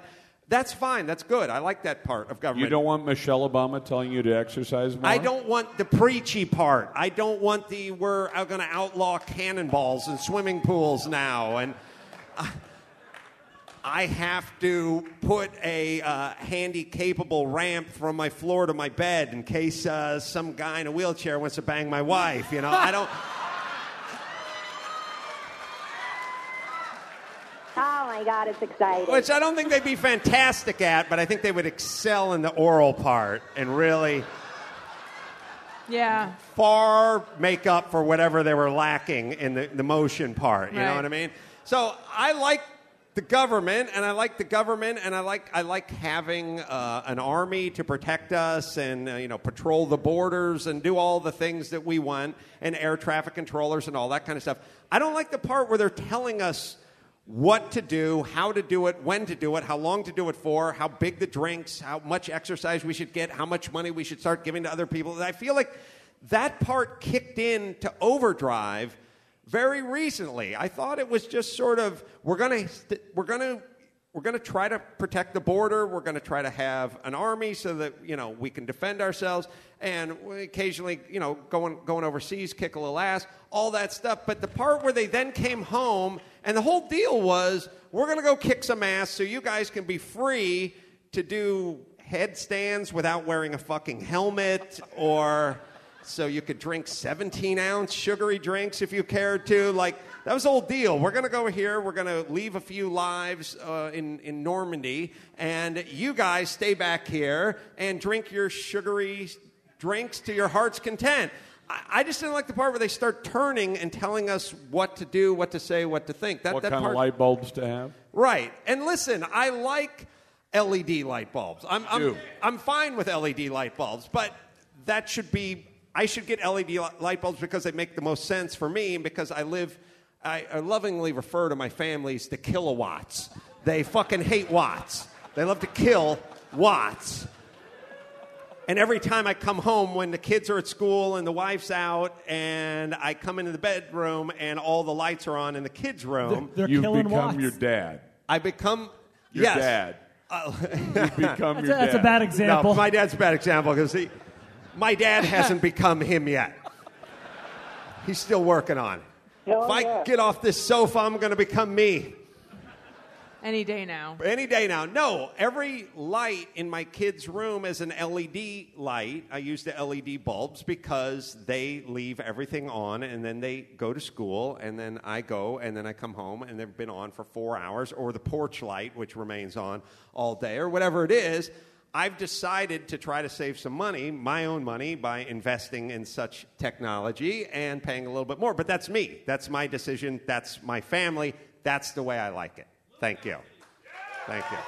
That's fine. That's good. I like that part of government. You don't want Michelle Obama telling you to exercise more? I don't want the preachy part. I don't want the we're going to outlaw cannonballs and swimming pools now. And I, I have to put a uh, handy-capable ramp from my floor to my bed in case uh, some guy in a wheelchair wants to bang my wife. You know, I don't... Oh, my God, it's exciting. Which I don't think they'd be fantastic at, but I think they would excel in the oral part and really Yeah. far make up for whatever they were lacking in the, the motion part. You know Right. what I mean? So I like the government, and I like the government, and I like I like having uh, an army to protect us and uh, you know patrol the borders and do all the things that we want, and air traffic controllers and all that kind of stuff. I don't like the part where they're telling us what to do, how to do it, when to do it, how long to do it for, how big the drinks, how much exercise we should get, how much money we should start giving to other people. I feel like that part kicked in to overdrive very recently. I thought it was just sort of we're going to we're going to we're going to try to protect the border. We're going to try to have an army so that, you know, we can defend ourselves, and we occasionally, you know, going going overseas, kick a little ass, all that stuff. But the part where they then came home and the whole deal was we're going to go kick some ass so you guys can be free to do headstands without wearing a fucking helmet, or so you could drink seventeen-ounce sugary drinks if you cared to. Like, that was the whole deal. We're going to go here. We're going to leave a few lives uh, in, in Normandy, and you guys stay back here and drink your sugary drinks to your heart's content. I, I just didn't like the part where they start turning and telling us what to do, what to say, what to think. That, what that kind part, of light bulbs to have? Right. And listen, I like L E D light bulbs. I'm, I'm, Do. I'm fine with L E D light bulbs, but that should be, I should get L E D light bulbs because they make the most sense for me, and because I live, I, I lovingly refer to my families to kilowatts. They fucking hate watts. They love to kill watts. And every time I come home when the kids are at school and the wife's out, and I come into the bedroom and all the lights are on in the kids' room, They're You've killing become watts. your dad. I become Your yes. dad. Uh, You've become That's your a, that's dad. a bad example. No, my dad's a bad example because he, my dad hasn't become him yet. He's still working on it. Hell If I yeah. get off this sofa, I'm going to become me. Any day now. Any day now. No, every light in my kid's room is an L E D light. I use the L E D bulbs because they leave everything on, and then they go to school, and then I go, and then I come home, and they've been on for four hours, or the porch light, which remains on all day, or whatever it is. I've decided to try to save some money, my own money, by investing in such technology and paying a little bit more. But that's me. That's my decision. That's my family. That's the way I like it. Thank you. Thank you.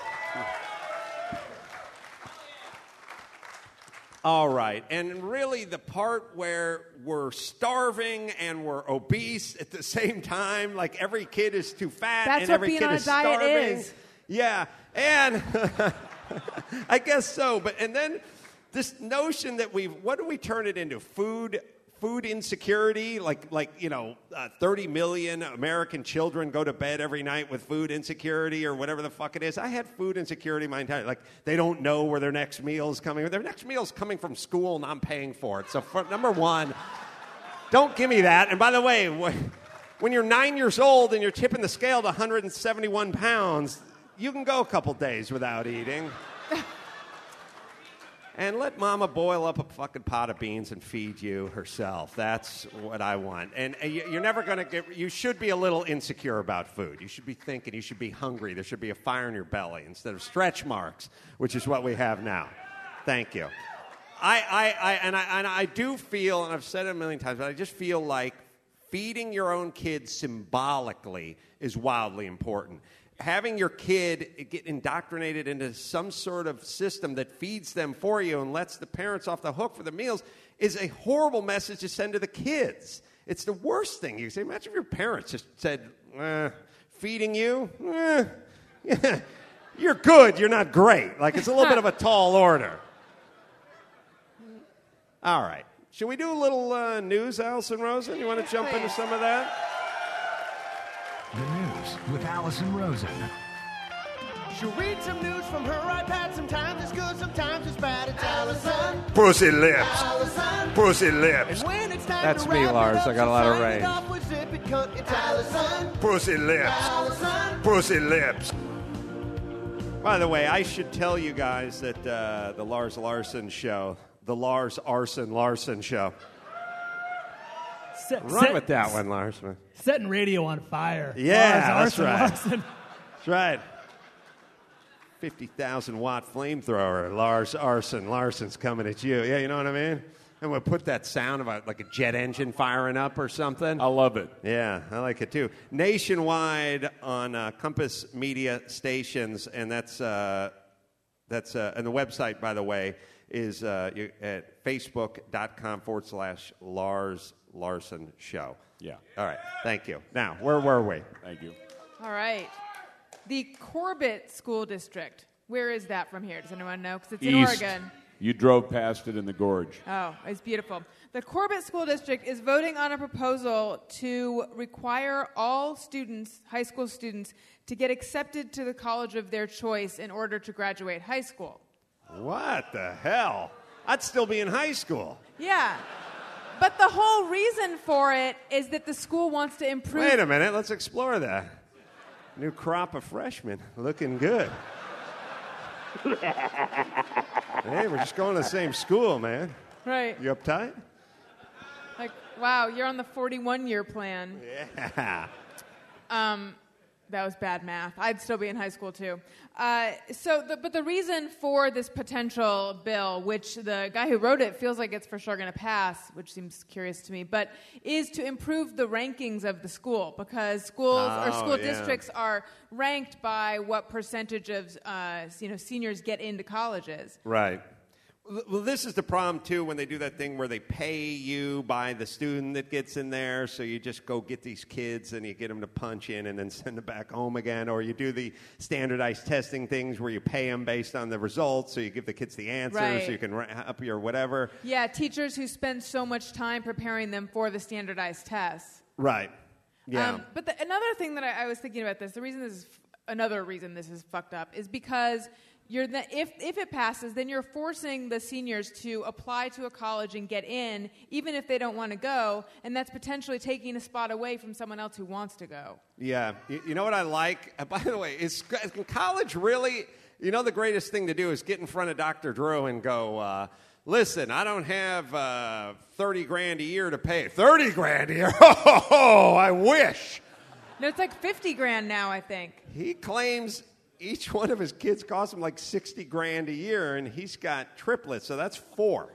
All right. And really, the part where we're starving and we're obese at the same time, like every kid is too fat That's and what every being kid on a is diet starving. is. Yeah. And I guess so. But and then this notion that we've, what do we turn it into? Food Food insecurity, like, like you know, uh, thirty million American children go to bed every night with food insecurity or whatever the fuck it is. I had food insecurity my entire, like, they don't know where their next meal is coming. Their next meal is coming from school, and I'm paying for it. So, for, number one, don't give me that. And by the way, when you're nine years old and you're tipping the scale to one hundred seventy-one pounds, you can go a couple days without eating. And let mama boil up a fucking pot of beans and feed you herself. That's what I want. And uh, you- you're never going to get, you should be a little insecure about food. You should be thinking, you should be hungry. There should be a fire in your belly instead of stretch marks, which is what we have now. Thank you. I, I, I, and, I and I do feel, and I've said it a million times, but I just feel like feeding your own kids symbolically is wildly important. Having your kid get indoctrinated into some sort of system that feeds them for you and lets the parents off the hook for the meals is a horrible message to send to the kids. It's the worst thing. You say, imagine if your parents just said, eh, feeding you? Eh, yeah, you're good, you're not great. Like, it's a little bit of a tall order. All right. Should we do a little uh, news, Allison Rosen? You want to jump into some of that? The news with Allison Rosen. She'll read some news from her iPad. Sometimes it's good, sometimes it's bad. It's Allison. Pussy lips. Allison. Pussy lips. And when it's time That's to me, wrap it Lars. up, I got a she'll lot of sign it range. off with zip it cut. It's Allison. Pussy lips. Allison. Pussy lips. By the way, I should tell you guys that uh, the Lars Larson show, the Lars Arson Larson show. Set, Run set- with that one, Lars. Setting radio on fire. Yeah, Lars that's Arson right. Larson. That's right. fifty thousand watt flamethrower. Lars Arson Larson's coming at you. Yeah, you know what I mean? And we'll put that sound of like a jet engine firing up or something. I love it. Yeah, I like it too. Nationwide on uh, Compass Media stations, and that's uh, that's uh, and the website, by the way, is uh, you, at facebook.com forward slash Lars Larson Show. Yeah. All right. Thank you. Now, where were we? Thank you. All right. The Corbett School District. Where is that from here? Does anyone know? Because it's in East. Oregon. You drove past it in the gorge. Oh, it's beautiful. The Corbett School District is voting on a proposal to require all students, high school students, to get accepted to the college of their choice in order to graduate high school. What the hell? I'd still be in high school. Yeah. But the whole reason for it is that the school wants to improve... Wait a minute. Let's explore that. New crop of freshmen. Looking good. Hey, we're just going to the same school, man. Right. You uptight? Like, wow, you're on the forty-one-year plan. Yeah. Um, that was bad math. I'd still be in high school, too. Uh, so, the, but the reason for this potential bill, which the guy who wrote it feels like it's for sure going to pass, which seems curious to me, but is to improve the rankings of the school, because schools or Oh, school yeah. districts are ranked by what percentage of uh, you know seniors get into colleges. Right. Well, this is the problem, too, when they do that thing where they pay you by the student that gets in there, so you just go get these kids and you get them to punch in and then send them back home again, or you do the standardized testing things where you pay them based on the results, so you give the kids the answers, Right. so you can ra- up your whatever. Yeah, teachers who spend so much time preparing them for the standardized tests. Right. Yeah. Um, but the, another thing that I, I was thinking about this, the reason this is, another reason this is fucked up, is because you're the, if, if it passes, then you're forcing the seniors to apply to a college and get in, even if they don't want to go, and that's potentially taking a spot away from someone else who wants to go. Yeah. You, you know what I like? Uh, by the way, is, is college really, you know, the greatest thing to do is get in front of Doctor Drew and go, uh, listen, I don't have uh, thirty grand a year to pay. thirty grand a year? Oh, I wish. No, it's like fifty grand now, I think. He claims each one of his kids costs him like sixty grand a year, and he's got triplets, so that's four.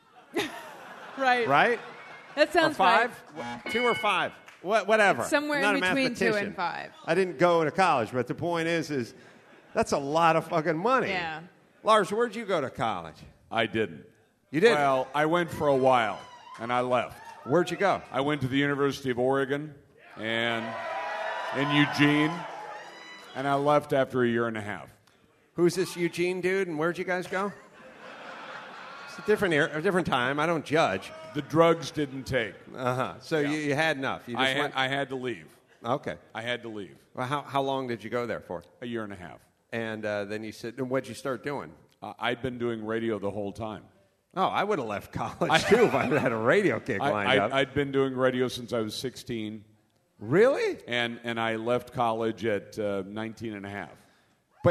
Right. Right? That sounds or five? right. Two or five? What, whatever. It's somewhere I'm in not a between two mathematician. and five. I didn't go to college, but the point is, is that's a lot of fucking money. Yeah. Lars, where'd you go to college? I didn't. You didn't? Well, I went for a while, and I left. Where'd you go? I went to the University of Oregon and in Eugene, and I left after a year and a half. Who's this Eugene dude, and where'd you guys go? It's a different era, a different time. I don't judge. The drugs didn't take. Uh-huh. So Yeah. you, you had enough. You just I, had, went... I had to leave. Okay. I had to leave. Well, how, how long did you go there for? A year and a half. And uh, then you said, and what'd you start doing? Uh, I'd been doing radio the whole time. Oh, I would have left college, too, if I had a radio gig I, lined I, up. I'd been doing radio since I was sixteen. Really? And, and I left college at uh, nineteen and a half. But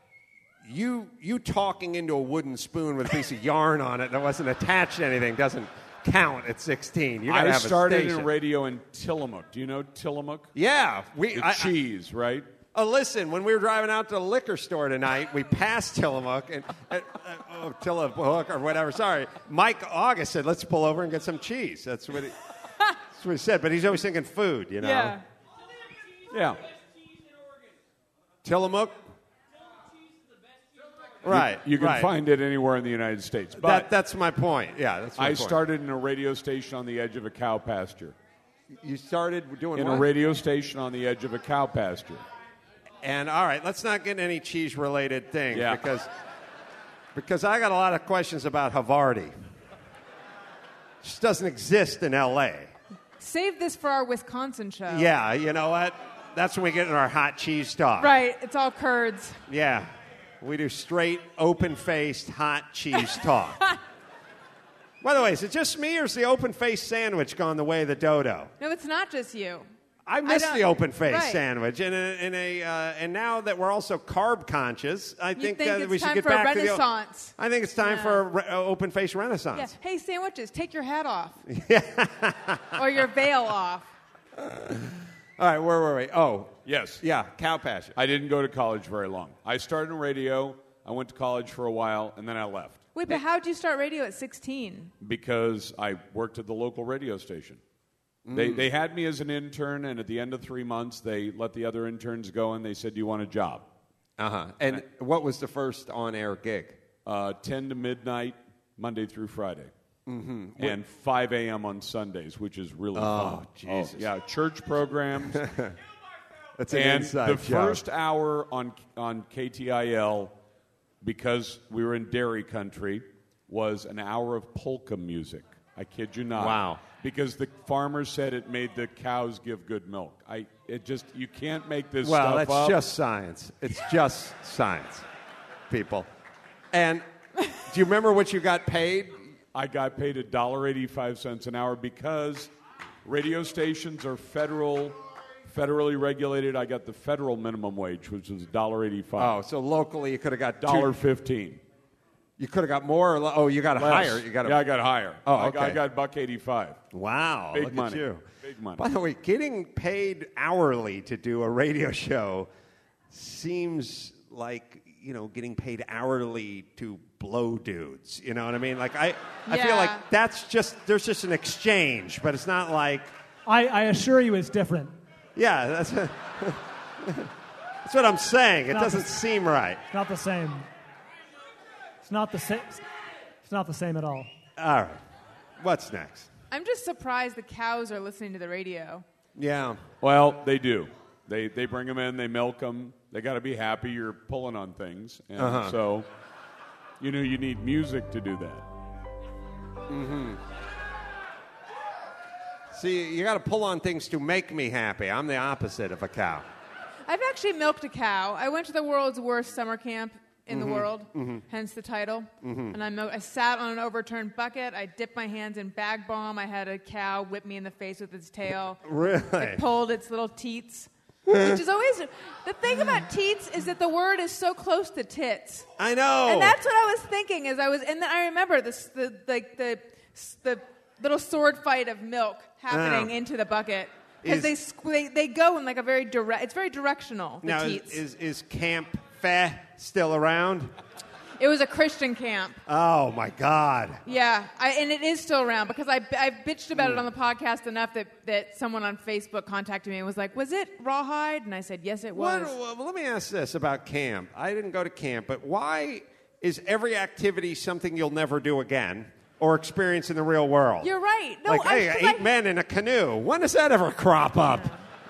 you you talking into a wooden spoon with a piece of yarn on it that wasn't attached to anything doesn't count at sixteen. You gotta I have started a station. in radio in Tillamook. Do you know Tillamook? Yeah. We, the I, cheese, right? Oh, listen, when we were driving out to the liquor store tonight, we passed Tillamook, and, uh, oh, Tillamook or whatever, sorry. Mike August said, let's pull over and get some cheese. That's what he, that's what he said, but he's always thinking food, you know? Yeah. Yeah. Tillamook? Right. You, you can right. find it anywhere in the United States. But that, that's my point. Yeah, that's my I point. started in a radio station on the edge of a cow pasture. You started doing in what? a radio station on the edge of a cow pasture. And all right, let's not get any cheese-related things Yeah. because because I got a lot of questions about Havarti. It just doesn't exist in L A. Save this for our Wisconsin show. Yeah, you know what? That's when we get into our hot cheese talk. Right. It's all curds. Yeah. We do straight, open-faced, hot cheese talk. By the way, is it just me or is the open-faced sandwich gone the way of the dodo? No, it's not just you. I miss I the open-faced right. sandwich, and a, in a uh, and now that we're also carb conscious, I You think, think uh, it's we should time get for a back to the. renaissance. I think it's time Yeah. for a re- uh, open-faced Yeah. renaissance. Hey, sandwiches, take your hat off. Or your veil off. All right, where were we? Oh, Yes. yeah, cow pasture. I didn't go to college very long. I started in radio. I went to college for a while, and then I left Wait, but how'd you start radio at sixteen? because I worked at the local radio station. They, they had me as an intern, and at the end of three months, they let the other interns go, and they said, "Do you want a job?" Uh-huh. And what was the first on-air gig? Uh, ten to midnight, Monday through Friday. Mm-hmm. And five a.m. on Sundays, which is really Oh, fun. Jesus. yeah, church programs. That's an and inside the joke. first hour on on K T I L, because we were in dairy country, was an hour of polka music. I kid you not. Wow. Because the farmers said it made the cows give good milk. I it just you can't make this Well, stuff that's up. just science. It's just science, people. And do you remember what you got paid? I got paid a dollar eighty-five cents an hour because radio stations are federal, federally regulated. I got the federal minimum wage, which was a dollar eighty-five. Oh, so locally you could have got dollar two- fifteen. You could have got more. Or le- oh, you got Less. higher. You got a, yeah, I got higher. Oh, I- okay. I got buck eighty-five. Wow, Big look money. at you. Big money. By the way, getting paid hourly to do a radio show seems like, you know, getting paid hourly to blow dudes. You know what I mean? Like I, I feel Yeah. like that's just there's just an exchange, but it's not like I, I assure you it's different. yeah, that's that's what I'm saying. It Not doesn't the- seem right. It's not the same. It's not the same. It's not the same at all. All right, what's next? I'm just surprised the cows are listening to the radio. Yeah. Well, they do. They they bring them in. They milk them. They got to be happy you're pulling on things, and Uh-huh. so you know you need music to do that. Mm-hmm. See, you got to pull on things to make me happy. I'm the opposite of a cow. I've actually milked a cow. I went to the world's worst summer camp in Mhm, the world, mhm. hence the title. Mhm. And I, mil- I sat on an overturned bucket. I dipped my hands in bag balm. I had a cow whip me in the face with its tail. Really? It pulled its little teats. Which is always the thing about teats is that the word is so close to tits. I know. And that's what I was thinking as I was, and then I remember this, the like the the little sword fight of milk happening Oh. into the bucket because Is- they, squ- they they go in like a very direct. It's very directional. The Now, is, teats. is is Camp Feh still around? It was a Christian camp. Oh my God! Yeah, I, and it is still around because I, I bitched about Hmm. it on the podcast enough that, that someone on Facebook contacted me and was like, "Was it Rawhide?" And I said, "Yes, it What, was." well, let me ask this about camp. I didn't go to camp, but why is every activity something you'll never do again or experience in the real world? You're right. No, like, I, hey, 'cause eight I- men in a canoe. When does that ever crop up?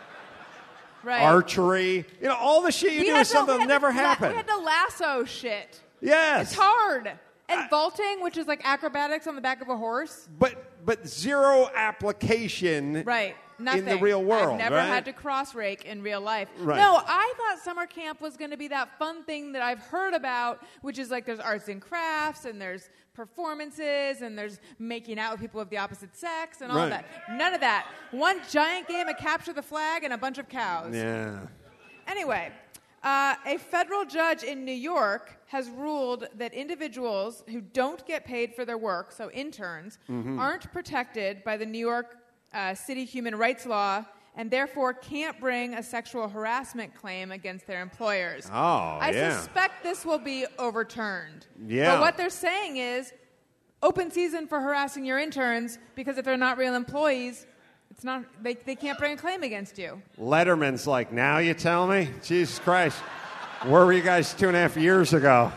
right. Archery. You know, all the shit you We do had is to- something we that'll had never to la- happen. We had to lasso shit. Yes. It's hard. And vaulting, which is like acrobatics on the back of a horse. But but zero application Right. Nothing. in the real world. I've never right? had to cross rake in real life. Right. No, I thought summer camp was going to be that fun thing that I've heard about, which is like there's arts and crafts and there's performances and there's making out with people of the opposite sex and all Right. that. None of that. One giant game of capture the flag and a bunch of cows. Yeah. Anyway, uh, a federal judge in New York has ruled that individuals who don't get paid for their work, so interns, Mhm. aren't protected by the New York uh, City human rights law and therefore can't bring a sexual harassment claim against their employers. Oh, I yeah. suspect this will be overturned. Yeah. But what they're saying is open season for harassing your interns because if they're not real employees, it's not they, they can't bring a claim against you. Letterman's like, now you tell me? Jesus Christ. Where were you guys two and a half years ago?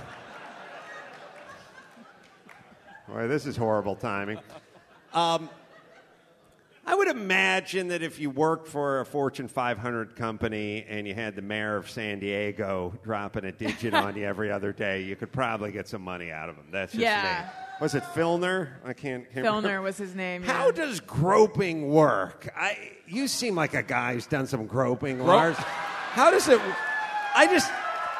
Boy, this is horrible timing. Um, I would imagine that if you worked for a Fortune five hundred company and you had the mayor of San Diego dropping a digit on you every other day, you could probably get some money out of them. That's just Yeah. me. Was it Filner? I can't. can't Filner remember. was his name. How yeah. does groping work? I. You seem like a guy who's done some groping, Gro- Lars. How does it? I just.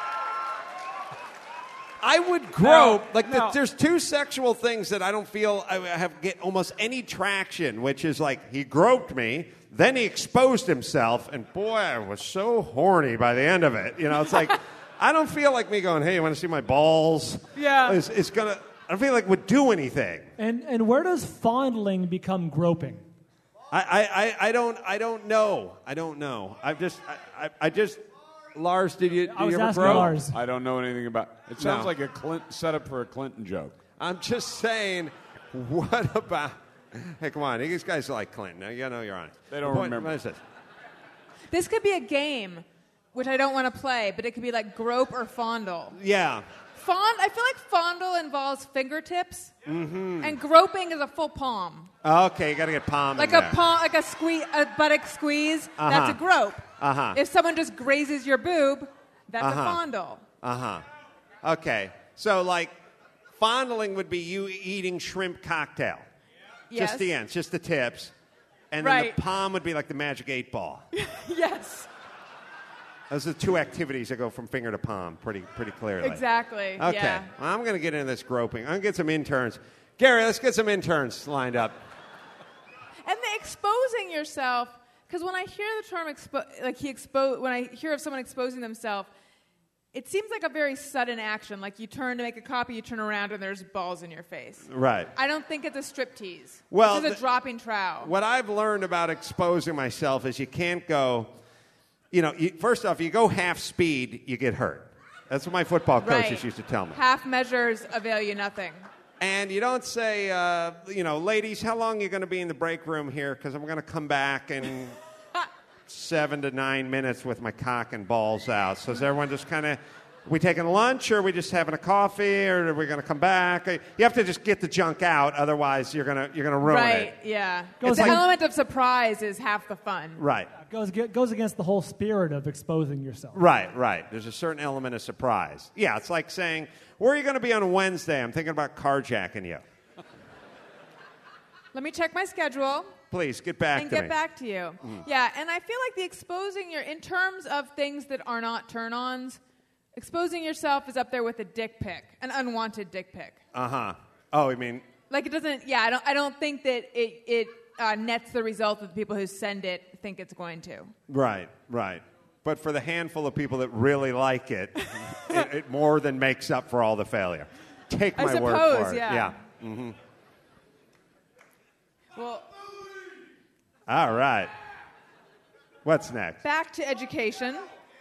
I would grope. No, like no. The, there's two sexual things that I don't feel I have get almost any traction, which is like he groped me, then he exposed himself, and boy, I was so horny by the end of it. You know, it's like I don't feel like me going, "Hey, you want to see my balls?" Yeah. It's, it's gonna. I don't feel like it would do anything. And and where does fondling become groping? I, I, I, I don't I don't know. I don't know. I just I, I, I just Lars, did you, did I was you ever asking grope? Lars. I don't know anything about. It sounds No. like a Clint setup for a Clinton joke. I'm just saying, what about? Hey, come on, these guys are like Clinton. Now you know you're honest. They don't What- remember. What is this? This could be a game, which I don't want to play, but it could be like grope or fondle. Yeah. Fond, I feel like fondle involves fingertips, Mm-hmm. and groping is a full palm, Okay, you got to get palm like in a there. palm, like a squeeze, a buttock squeeze. Uh-huh. That's a grope. Uh-huh. If someone just grazes your boob, that's Uh-huh. a fondle. Uh huh. Okay, so like fondling would be you eating shrimp cocktail. Yes. Just the ends, just the tips, and Right. then the palm would be like the magic eight ball. Yes, Those are the two activities that go from finger to palm pretty pretty clearly. exactly. Okay. Yeah. Well, I'm going to get into this groping. I'm going to get some interns. Gary, let's get some interns lined up. And the exposing yourself, because when I hear the term expo- like he expo- when I hear of someone exposing themselves, it seems like a very sudden action. Like you turn to make a copy, you turn around, and there's balls in your face. Right. I don't think it's a striptease. Well, this is a the- dropping trowel. What I've learned about exposing myself is you can't go, you know, you, first off, you go half speed, you get hurt. That's what my football coaches Right. used to tell me. Half measures avail you nothing. And you don't say, uh, you know, ladies, how long are you going to be in the break room here? Because I'm going to come back in seven to nine minutes with my cock and balls out. So is everyone just kind of, we taking lunch, or are we just having a coffee, or are we going to come back? You have to just get the junk out, otherwise you're going to you're going to ruin right, it. yeah. Goes the like- element of surprise is half the fun. Right. Goes goes against the whole spirit of exposing yourself. Right, right. There's a certain element of surprise. Yeah, it's like saying, where are you going to be on Wednesday? I'm thinking about carjacking you. Let me check my schedule. Please, get back and to get me. back to you. Mm. Yeah, and I feel like the exposing your, in terms of things that are not turn-ons, exposing yourself is up there with a dick pic, an unwanted dick pic. Uh-huh. Oh, you mean, Like it doesn't. Yeah, I don't. I don't think that it it uh, nets the result that the people who send it think it's going to. right, right. But for the handful of people that really like it, it, it more than makes up for all the failure. Take I my word suppose, for it. yeah. Yeah. Mm-hmm. Well, All right. What's next? back to education.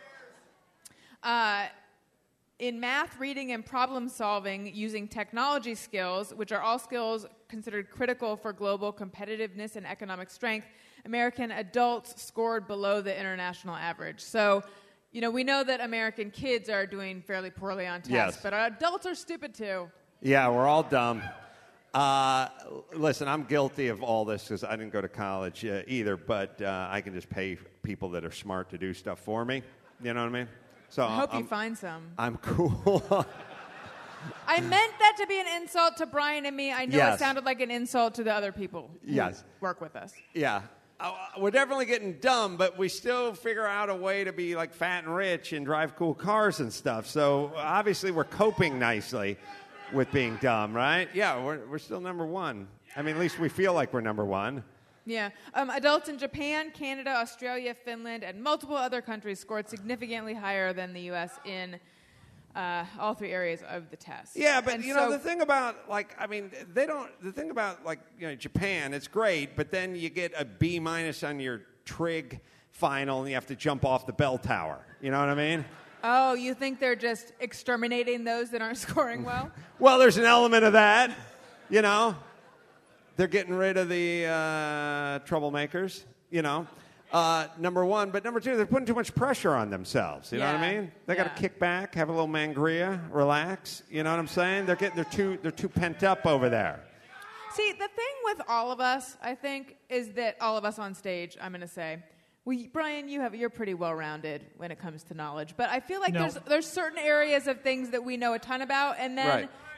Uh, in math, reading, and problem solving using technology skills, which are all skills considered critical for global competitiveness and economic strength, American adults scored below the international average. So, you know, we know that American kids are doing fairly poorly on tests, Yes. but our adults are stupid too. Yeah, we're all dumb. Uh, listen, I'm guilty of all this because I didn't go to college uh, either, but uh, I can just pay people that are smart to do stuff for me. You know what I mean? So I hope I'm, you find some. I'm cool. I meant that to be an insult to Brian and me. I know Yes. it sounded like an insult to the other people who Yes. work with us. Yeah. Uh, we're definitely getting dumb, but we still figure out a way to be like fat and rich and drive cool cars and stuff. So obviously we're coping nicely with being dumb, right? Yeah, we're, we're still number one. I mean, at least we feel like we're number one. Yeah. Um, adults in Japan, Canada, Australia, Finland, and multiple other countries scored significantly higher than the U S in uh, all three areas of the test. Yeah, but And you so- know the thing about like I mean they don't the thing about like you know Japan, it's great, but then you get a B minus on your trig final and you have to jump off the bell tower. You know what I mean? Oh, you think they're just exterminating those that aren't scoring well? Well, there's an element of that, you know. They're getting rid of the uh, troublemakers, you know. Uh, number one, but number two, they're putting too much pressure on themselves. You know what I Yeah, mean? They got to yeah. kick back, have a little mangria, relax. You know what I'm saying? They're getting they're too they're too pent up over there. See, the thing with all of us, I think, is that all of us on stage, I'm going to say, we, Brian, you have you're pretty well-rounded when it comes to knowledge, but I feel like No. there's there's certain areas of things that we know a ton about, and then Right.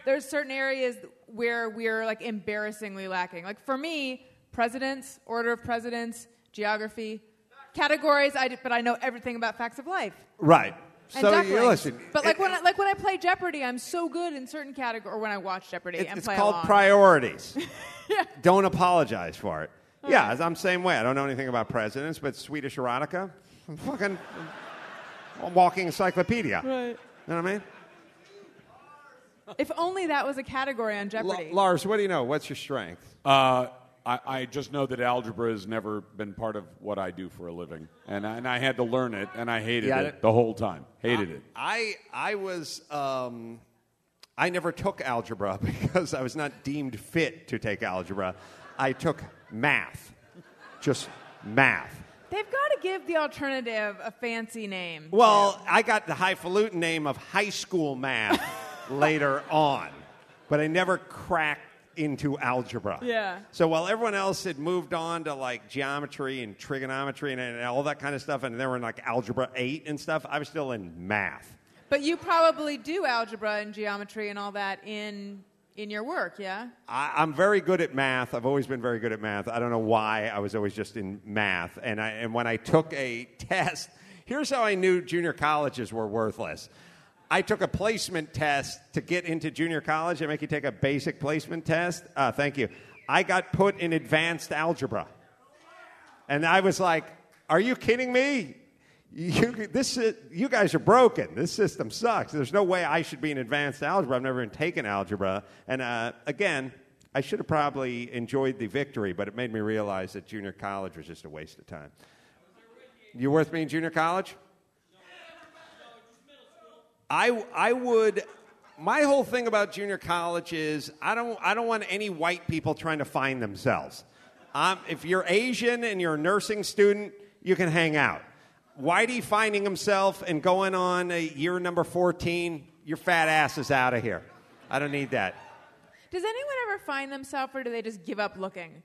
there's certain areas where we're like embarrassingly lacking. Like for me, presidents, order of presidents, geography, categories. I d- but I know everything about facts of life. Right. And So ducklings. you listen. But like it- when I, like when I play Jeopardy, I'm so good in certain categories. Or when I watch Jeopardy it- and it's play called along. priorities. Don't apologize for it. Yeah, I'm the same way. I don't know anything about presidents, but Swedish erotica, I'm fucking a walking encyclopedia. Right. You know what I mean? If only that was a category on La- Jeopardy. Lars, what do you know? What's your strength? Uh, I, I just know that algebra has never been part of what I do for a living, and I, and I had to learn it, and I hated Yeah, it it- the whole time. Hated I, it. I I was um, I never took algebra because I was not deemed fit to take algebra. I took math, just math. They've got to give the alternative a fancy name. Well, I got the highfalutin name of high school math later on, but I never cracked into algebra. Yeah. So while everyone else had moved on to like geometry and trigonometry and, and all that kind of stuff, and they were in like algebra eight and stuff, I was still in math. But you probably do algebra and geometry and all that in in your work, yeah? I, I'm very good at math. I've always been very good at math. I don't know why. I was always just in math. And, I, and when I took a test, here's how I knew junior colleges were worthless. I took a placement test to get into junior college. They make you take a basic placement test. Uh, thank you. I got put in advanced algebra. And I was like, are you kidding me? You, this, you guys are broken. This system sucks. There's no way I should be in advanced algebra. I've never even taken algebra. And uh, again, I should have probably enjoyed the victory, but it made me realize that junior college was just a waste of time. You worth me in junior college? I, I would. My whole thing about junior college is I don't I don't want any white people trying to find themselves. Um, if you're Asian and you're a nursing student, you can hang out. Whitey finding himself and going on a year number fourteen, your fat ass is out of here. I don't need that. Does anyone ever find themselves, or do they just give up looking?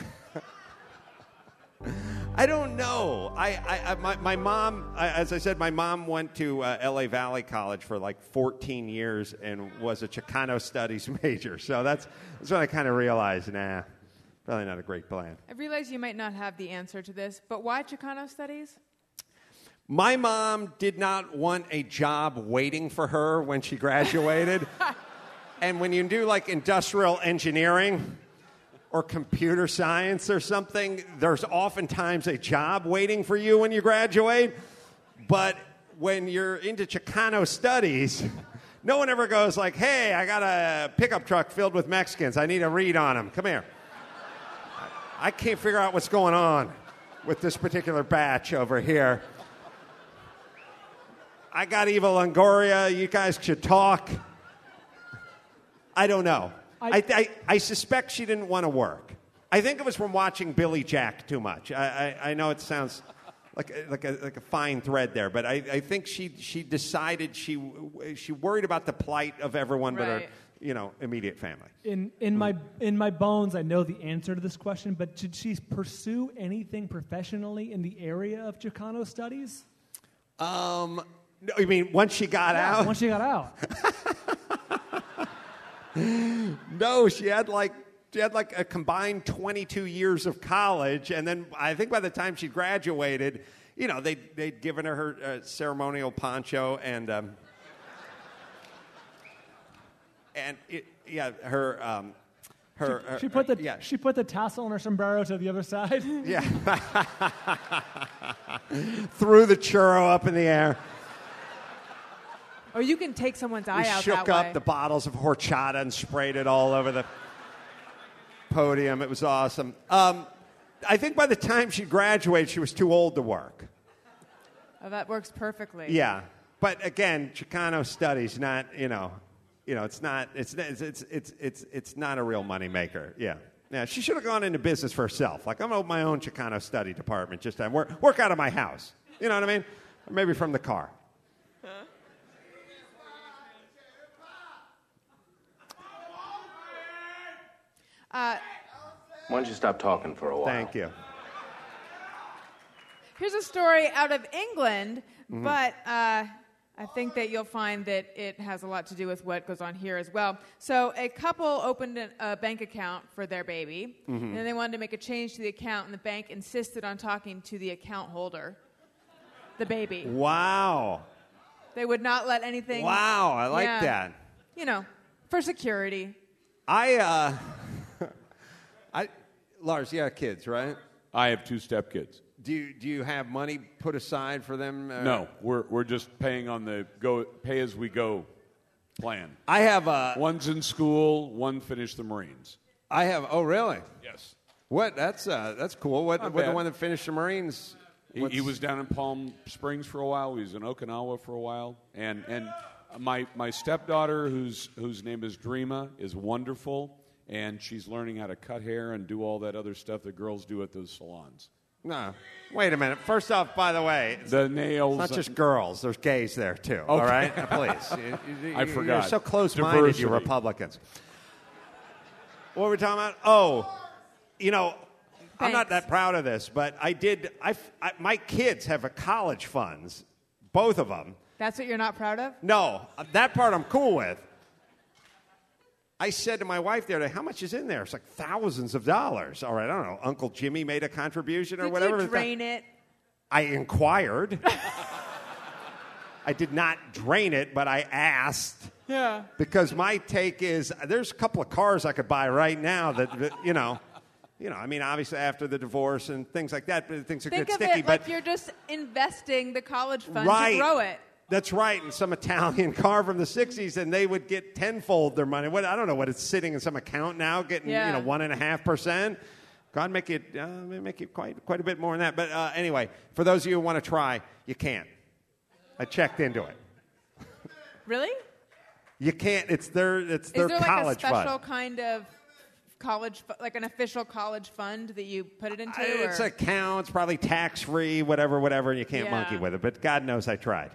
I don't know. I, I, I my, my mom, I, as I said, my mom went to uh, L A Valley College for like fourteen years and was a Chicano studies major. So that's, that's when I kind of realized, nah, probably not a great plan. I realize you might not have the answer to this, but why Chicano studies? My mom did not want a job waiting for her when she graduated. And when you do like industrial engineering or computer science or something, there's oftentimes a job waiting for you when you graduate. But when you're into Chicano studies, no one ever goes like, hey, I got a pickup truck filled with Mexicans. I need a read on them. Come here. I can't figure out what's going on with this particular batch over here. I got Eva Longoria. You guys should talk. I don't know. I, I, I, I suspect she didn't want to work. I think it was from watching Billy Jack too much. I, I, I know it sounds like a, like a, like a fine thread there, but I, I think she she decided she she worried about the plight of everyone but her Right. you know immediate family. In in my in my bones, I know the answer to this question, but did she pursue anything professionally in the area of Chicano studies? Um, no, you mean once she got Yeah, out? Once she got out. No, she had like she had like a combined twenty-two years of college, and then I think by the time she graduated, you know, they they'd given her her uh, ceremonial poncho and um, and it, yeah, her um, her, She her- put the yeah. she put the tassel on her sombrero to the other side. Yeah. Threw the churro up in the air. Or you can take someone's eye We out shook that up way. the bottles of horchata and sprayed it all over the podium. It was awesome. Um, I think by the time she graduated, she was too old to work. Oh, that works perfectly. Yeah, but again, Chicano studies, not you know, you know, it's not it's it's it's it's it's, it's not a real moneymaker. Yeah, yeah. She should have gone into business for herself. Like I'm gonna open my own Chicano study department, just to work work out of my house. You know what I mean? Or maybe from the car. Uh, Why don't you stop talking for a while? Thank you. here's a story out of England, Mhm. but uh, I think that you'll find that it has a lot to do with what goes on here as well. So a couple opened a, a bank account for their baby, Mhm. and then they wanted to make a change to the account, and the bank insisted on talking to the account holder, the baby. Wow. They would not let anything... Wow, I like Yeah. that. You know, for security. I, uh, I, Lars, you got kids, right? I have two stepkids. Do you, do you have money put aside for them? Uh, No, we're we're just paying on the go pay as we go plan. I have a one's in school, one finished the Marines. I have. Oh, really? Yes. What? That's uh, that's cool. What? Not What? The bad. one that finished the Marines? He, he was down in Palm Springs for a while. He was in Okinawa for a while, and and my my stepdaughter, whose whose name is Dreama, is wonderful, and she's learning how to cut hair and do all that other stuff that girls do at those salons. No. Wait a minute. First off, by the way, it's, The nails. it's not just girls. There's gays there too. All Okay. right, please. You- you- I You're forgot. so close-minded, Diversity. you Republicans. What were we talking about? Oh, you know, I'm not Thanks. that proud of this, but I did. I, I my kids have a college funds, both of them. That's what you're not proud of? No, that part I'm cool with. I said to my wife the other day, how much is in there? It's like thousands of dollars. All right, I don't know. Uncle Jimmy made a contribution or Did whatever. you drain it? I inquired. I did not drain it, but I asked. Yeah. Because my take is there's a couple of cars I could buy right now that, that, you know, you know, I mean, obviously after the divorce and things like that, but things are Think get of sticky. it but like you're just investing the college fund right, to grow it. That's right. And some Italian car from the sixties, and they would get tenfold their money. What I don't know what it's sitting in some account now, getting Yeah. you know one and a half percent. God make it uh, make it quite quite a bit more than that. But uh, anyway, for those of you who want to try, you can't. I checked into it. Really? You can't. It's their it's their Is there like a college special fund. kind of college, fu- like an official college fund that you put it into? It's or? accounts, probably tax free, whatever, whatever, and you can't Yeah. monkey with it. But God knows I tried.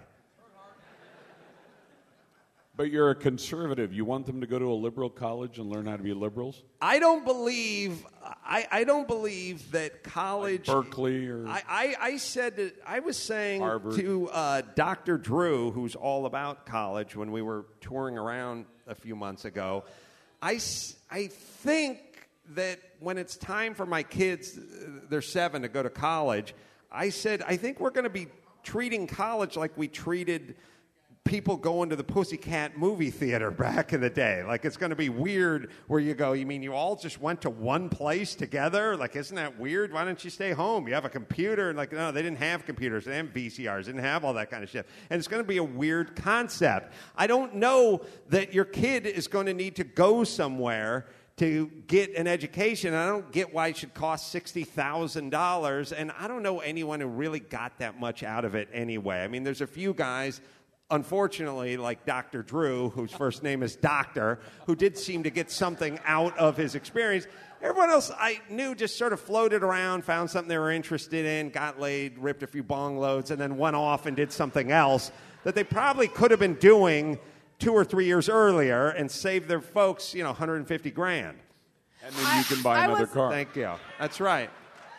But you're a conservative. You want them to go to a liberal college and learn how to be liberals? I don't believe. I, I don't believe that college. Berkeley or I, I, I said that I was saying Harvard. to uh, Doctor Drew, who's all about college, when we were touring around a few months ago. I, s- I think that when it's time for my kids, uh, they're seven, to go to college, I said, I think we're going to be treating college like we treated people going to the Pussycat movie theater back in the day. Like, it's going to be weird where you go, you mean you all just went to one place together? Like, isn't that weird? Why don't you stay home? You have a computer. And like, no, they didn't have computers. They didn't have V C Rs. They didn't have all that kind of shit. And it's going to be a weird concept. I don't know that your kid is going to need to go somewhere to get an education. I don't get why it should cost sixty thousand dollars. And I don't know anyone who really got that much out of it anyway. I mean, there's a few guys, unfortunately, like Doctor Drew, whose first name is Doctor, who did seem to get something out of his experience. Everyone else I knew just sort of floated around, found something they were interested in, got laid, ripped a few bong loads, and then went off and did something else that they probably could have been doing two or three years earlier and saved their folks, you know, one hundred fifty grand. And then you can buy I another was- car. Thank you. That's right.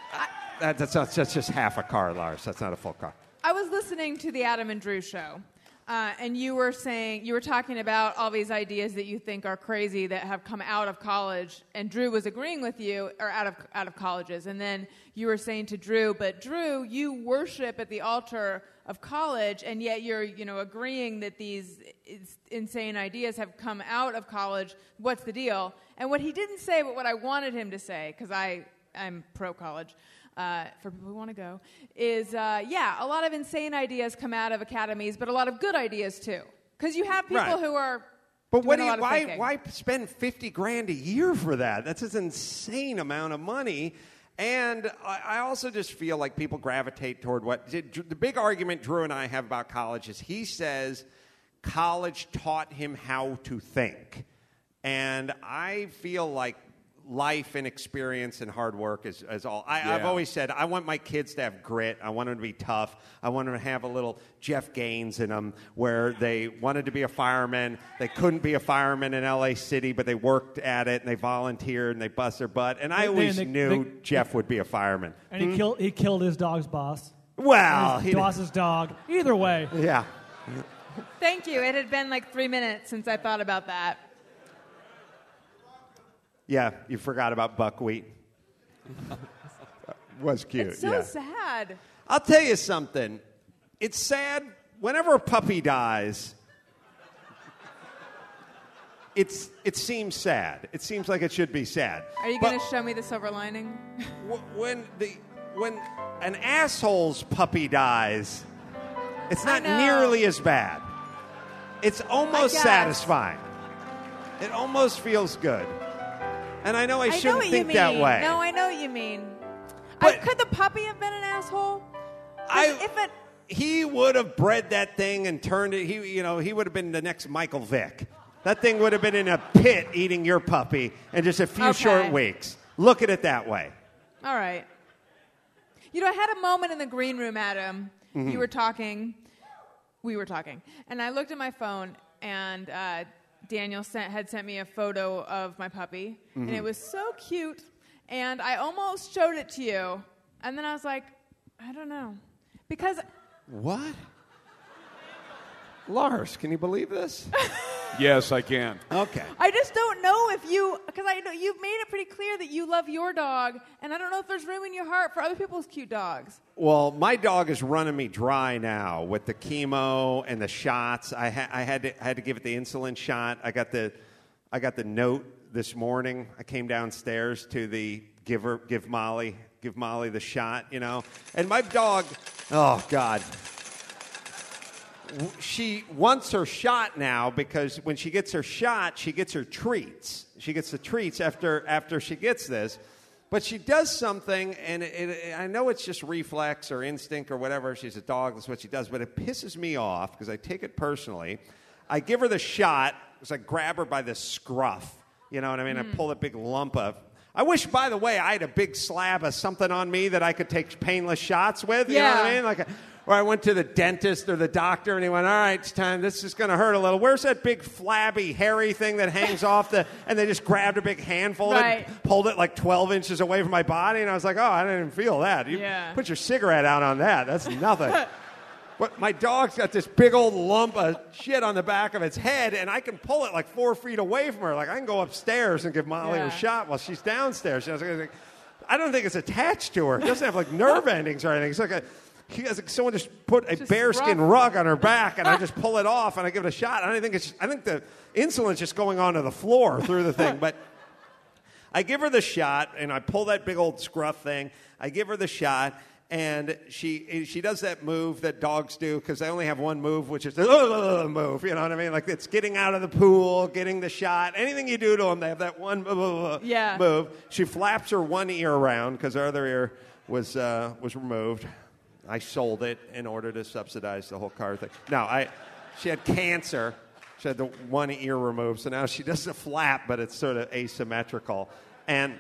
That, that's, not, that's just half a car, Lars. That's not a full car. I was listening to the Adam and Drew show, uh, and you were saying you were talking about all these ideas that you think are crazy that have come out of college, and Drew was agreeing with you, or out of out of colleges, and then you were saying to Drew, but Drew, you worship at the altar of college, and yet you're you know agreeing that these is- insane ideas have come out of college. What's the deal? And what he didn't say, but what I wanted him to say, because I I'm pro college. Uh, for people who want to go, is, uh, yeah, a lot of insane ideas come out of academies, but a lot of good ideas, too. Because you have people Right. who are But doing what a do you, lot of why, thinking. why spend fifty grand a year for that? That's an insane amount of money. And I, I also just feel like people gravitate toward what the big argument Drew and I have about college is he says college taught him how to think. And I feel like life and experience and hard work is, is all. I, I've Yeah. always said I want my kids to have grit. I want them to be tough. I want them to have a little Jeff Gaines in them where they wanted to be a fireman. They couldn't be a fireman in L A City, but they worked at it and they volunteered and they bust their butt. And I They- always they- knew they- Jeff would be a fireman. And he Hmm? killed he killed his dog's boss. Well, His he- boss's dog. Either way. Yeah. Thank you. It had been like three minutes since I thought about that. Yeah, you forgot about buckwheat. Was cute. It's so yeah. sad. I'll tell you something. It's sad whenever a puppy dies. It's it seems sad. It seems like it should be sad. Are you going to show me the silver lining? When the when an asshole's puppy dies, it's not nearly as bad. It's almost satisfying. It almost feels good. And I know I, I shouldn't know what think you that mean. way. No, I know what you mean. I, could the puppy have been an asshole? I, if it, he would have bred that thing and turned it. He, you know, he would have been the next Michael Vick. That thing would have been in a pit eating your puppy in just a few Okay. short weeks. Look at it that way. all right. You know, I had a moment in the green room, Adam. Mhm. You were talking. We were talking. And I looked at my phone, and uh, Daniel sent, had sent me a photo of my puppy. And Mhm. it was so cute. And I almost showed it to you. And then I was like, I don't know. Because... What? Lars, can you believe this? Yes, I can. Okay. I just don't know if you, because I know you've made it pretty clear that you love your dog, and I don't know if there's room in your heart for other people's cute dogs. Well, my dog is running me dry now with the chemo and the shots. I, ha- I had to I had to give it the insulin shot. I got the I got the note this morning. I came downstairs to the give her give Molly give Molly the shot, you know. And my dog, oh God. She wants her shot now because when she gets her shot, she gets her treats. She gets the treats after after she gets this. But she does something, and it, it, I know it's just reflex or instinct or whatever. She's a dog, that's what she does. But it pisses me off because I take it personally. I give her the shot because I grab her by the scruff. You know what I mean? Mm. I pull a big lump of... I wish, by the way, I had a big slab of something on me that I could take painless shots with. You know what I Yeah. mean? Like a, or I went to the dentist or the doctor, and he went, all right, it's time. This is going to hurt a little. Where's that big, flabby, hairy thing that hangs off the... And they just grabbed a big handful Right. and pulled it like twelve inches away from my body. And I was like, oh, I didn't even feel that. You Yeah. put your cigarette out on that. That's nothing. But my dog's got this big old lump of shit on the back of its head, and I can pull it like four feet away from her. Like, I can go upstairs and give Molly Yeah. a shot while she's downstairs. I was like, I don't think it's attached to her. It doesn't have like nerve endings or anything. It's like a... He has, like, someone just put a Just bearskin rough. rug on her back, and I just pull it off, and I give it a shot. I don't think it's. I think the insulin's just going onto the floor through the thing. But I give her the shot, and I pull that big old scruff thing. I give her the shot, and she she does that move that dogs do because they only have one move, which is the uh, move. You know what I mean? Like it's getting out of the pool, getting the shot. Anything you do to them, they have that one uh, Yeah. move. She flaps her one ear around because her other ear was uh, was removed. I sold it in order to subsidize the whole car thing. No, I. She had cancer. She had the one ear removed, so now she does a flap, but it's sort of asymmetrical. And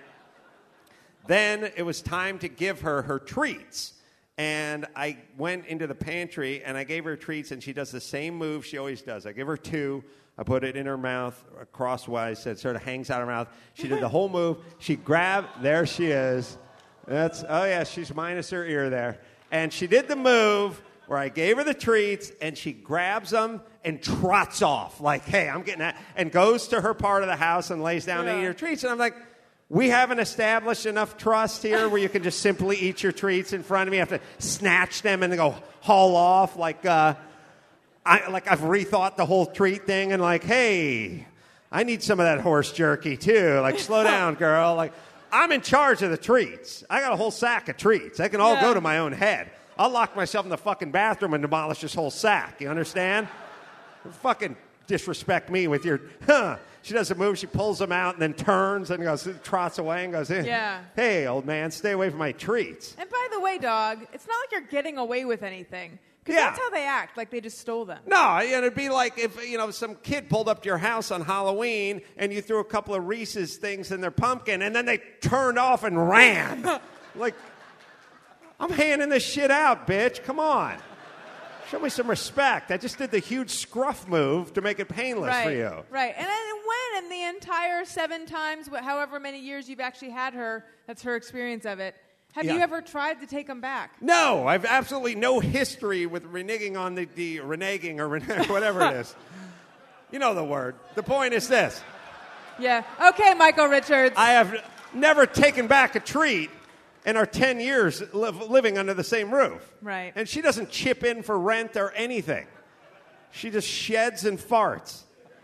then it was time to give her her treats. And I went into the pantry, and I gave her treats, and she does the same move she always does. I give her two. I put it in her mouth crosswise, so it sort of hangs out her mouth. She did the whole move. She grabbed. There she is. That's oh, yeah, she's minus her ear there. And she did the move where I gave her the treats, and she grabs them and trots off like, hey, I'm getting that, and goes to her part of the house and lays down Yeah. to eat her treats. And I'm like, we haven't established enough trust here where you can just simply eat your treats in front of me. You have to snatch them and then go haul off like, uh, I, like I've rethought the whole treat thing and like, hey, I need some of that horse jerky too. Like, slow down, girl. Like, I'm in charge of the treats. I got a whole sack of treats. They can all Yeah. go to my own head. I'll lock myself in the fucking bathroom and demolish this whole sack. You understand? Fucking disrespect me with your, huh. She does a move, she pulls them out and then turns and goes, trots away and goes, eh, Yeah. hey, old man, stay away from my treats. And by the way, dog, it's not like you're getting away with anything. Because Yeah. that's how they act, like they just stole them. No, you know, it'd be like if, you know, some kid pulled up to your house on Halloween and you threw a couple of Reese's things in their pumpkin and then they turned off and ran. Like, I'm handing this shit out, bitch. Come on. Show me some respect. I just did the huge scruff move to make it painless right, for you. Right. And then when in the entire seven times, wh- however many years you've actually had her, that's her experience of it, Have Yeah. you ever tried to take them back? No, I've absolutely no history with reneging on the, the reneging or rene- whatever it is. You know the word. The point is this. Yeah. Okay, Michael Richards. I have never taken back a treat in our ten years live, living under the same roof. Right. And she doesn't chip in for rent or anything. She just sheds and farts.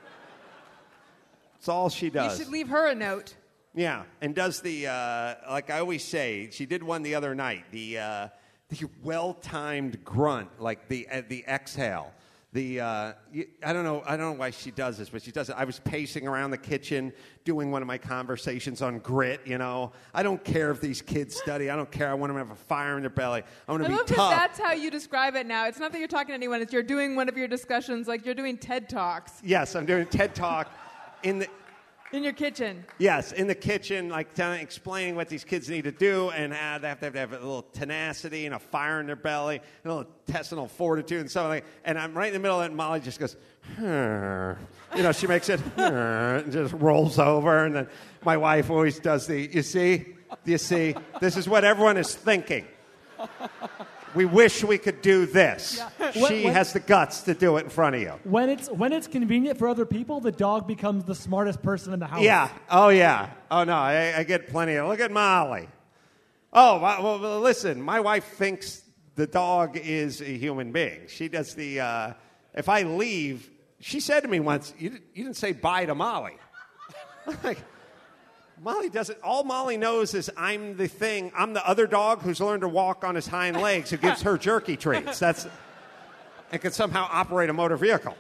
That's all she does. You should leave her a note. Yeah, and does the, uh, like I always say, she did one the other night, the uh, the well-timed grunt, like the uh, the exhale. The uh, you, I don't know I don't know why she does this, but she does it. I was pacing around the kitchen doing one of my conversations on grit, you know. I don't care if these kids study. I don't care. I want them to have a fire in their belly. I want I to be love tough. that that's how you describe it now. It's not that you're talking to anyone. It's you're doing one of your discussions, like you're doing TED Talks Yes, I'm doing TED Talk in the... in your kitchen. Yes, in the kitchen, like telling, explaining what these kids need to do, and how they have to have, to have a little tenacity and a fire in their belly, and a little intestinal fortitude, and stuff like that. And I'm right in the middle of it, and Molly just goes, "Huh." You know, she makes it, "Huh," and just rolls over, and then my wife always does the, you see, you see, this is what everyone is thinking. We wish we could do this. Yeah. She When- when- has the guts to do it in front of you. When it's when it's convenient for other people, the dog becomes the smartest person in the house. Yeah. Oh, yeah. Oh, no, I, I get plenty of... Look at Molly. Oh, well, well, listen, my wife thinks the dog is a human being. She does the... Uh, if I leave... She said to me once, you, didn't- you didn't say bye to Molly. Like, Molly doesn't... All Molly knows is I'm the thing. I'm the other dog who's learned to walk on his hind legs who gives her jerky treats. That's... And can somehow operate a motor vehicle.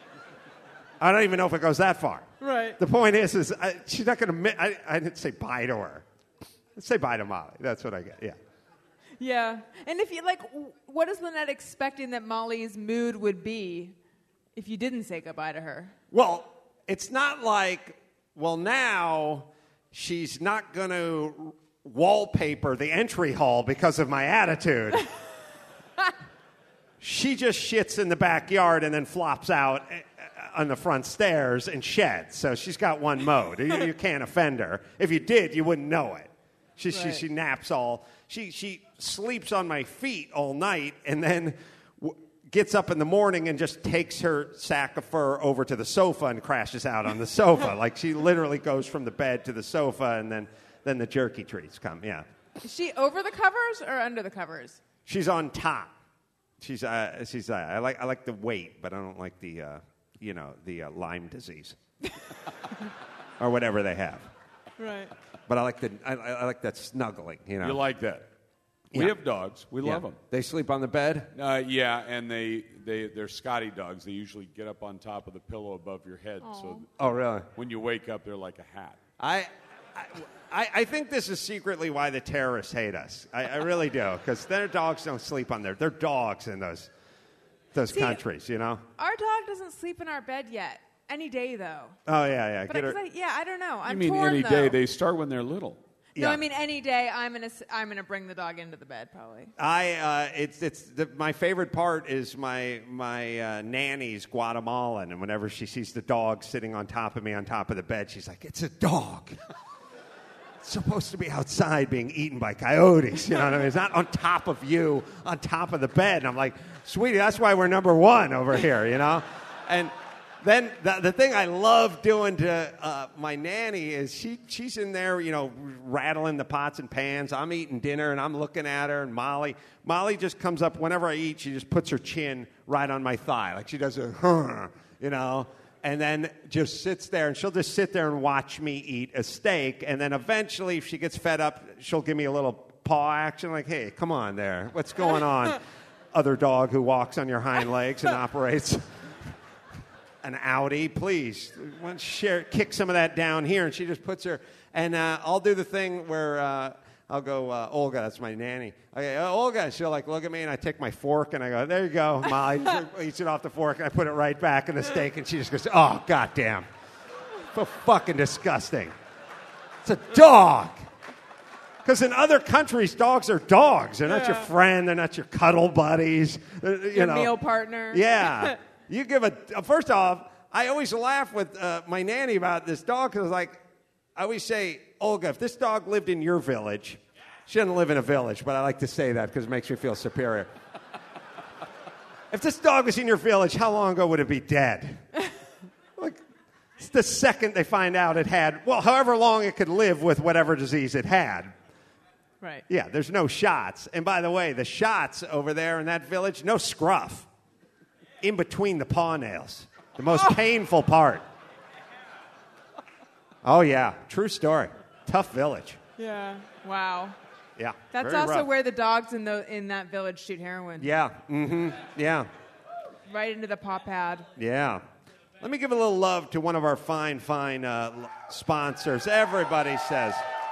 I don't even know if it goes that far. Right. The point is, is I, she's not going to. I, I didn't say bye to her. Let's say bye to Molly. That's what I get. Yeah. Yeah. And if you like, w- what is Lynette expecting that Molly's mood would be if you didn't say goodbye to her? Well, it's not like. Well, now she's not going to wallpaper the entry hall because of my attitude. She just shits in the backyard and then flops out on the front stairs and sheds. So she's got one mode. You, you can't offend her. If you did, you wouldn't know it. She, Right. she, she naps all. She, she sleeps on my feet all night and then w- gets up in the morning and just takes her sack of fur over to the sofa and crashes out on the sofa. Like she literally goes from the bed to the sofa and then, then the jerky treats come. Yeah. Is she over the covers or under the covers? She's on top. She's uh, she's uh, I like I like the weight, but I don't like the uh, you know the uh, Lyme disease or whatever they have. Right. But I like the I, I like that snuggling. You know. You like that? We Yeah. have dogs. We Yeah. love them. They sleep on the bed. Uh, yeah, and they, they, they're Scotty dogs. They usually get up on top of the pillow above your head. So Oh, really? when you wake up, they're like a hat. I, I, I think this is secretly why the terrorists hate us. I, I really do, because their dogs don't sleep on there. They're dogs in those those See, countries, you know. Our dog doesn't sleep in our bed yet. Any day, though. Oh yeah, yeah. But Get I, her. 'cause I, yeah, I don't know. I'm I mean, torn, any though. day. They start when they're little. No, Yeah. I mean any day. I'm gonna s- I'm gonna bring the dog into the bed probably. I uh, it's it's the, my favorite part is my my uh, nanny's Guatemalan, and whenever she sees the dog sitting on top of me on top of the bed, she's like, "It's a dog. It's supposed to be outside being eaten by coyotes." You know what I mean? It's not on top of you, on top of the bed. And I'm like, "Sweetie, that's why we're number one over here," you know, and. Then the, the thing I love doing to uh, my nanny is she she's in there, you know, rattling the pots and pans. I'm eating dinner and I'm looking at her, and Molly Molly just comes up whenever I eat. She just puts her chin right on my thigh, like she does a, huh, you know, and then just sits there, and she'll just sit there and watch me eat a steak. And then eventually, if she gets fed up, she'll give me a little paw action, like, "Hey, come on there, what's going on, other dog who walks on your hind legs and operates an Audi, please, why don't you share, kick some of that down here." And she just puts her, and uh, I'll do the thing where uh, I'll go, uh, Olga, that's my nanny. Okay, uh, Olga, she'll like look at me, and I take my fork, and I go, "There you go, Molly." She eats it off the fork, and I put it right back in the steak, and she just goes, "Oh, goddamn, so fucking disgusting. It's a dog." Because in other countries, dogs are dogs. They're not your Yeah. friend. They're not your cuddle buddies. Uh, You Your know. meal partner. Yeah. You give a, uh, first off, I always laugh with uh, my nanny about this dog because, like, I always say, "Olga, if this dog lived in your village, She doesn't live in a village, but I like to say that because it makes me feel superior. If this dog was in your village, how long ago would it be dead? Like, it's the second they find out it had, well, however long it could live with whatever disease it had. Right. Yeah, there's no shots. And by the way, the shots over there in that village, no scruff. In between the paw nails. The most oh. painful part. Oh, yeah. True story. Tough village. Yeah. Wow. Yeah. That's very also rough. where the dogs in the in that village shoot heroin. Yeah. Mm-hmm. Yeah. Right into the paw pad. Yeah. Let me give a little love to one of our fine, fine uh, sponsors. Everybody says.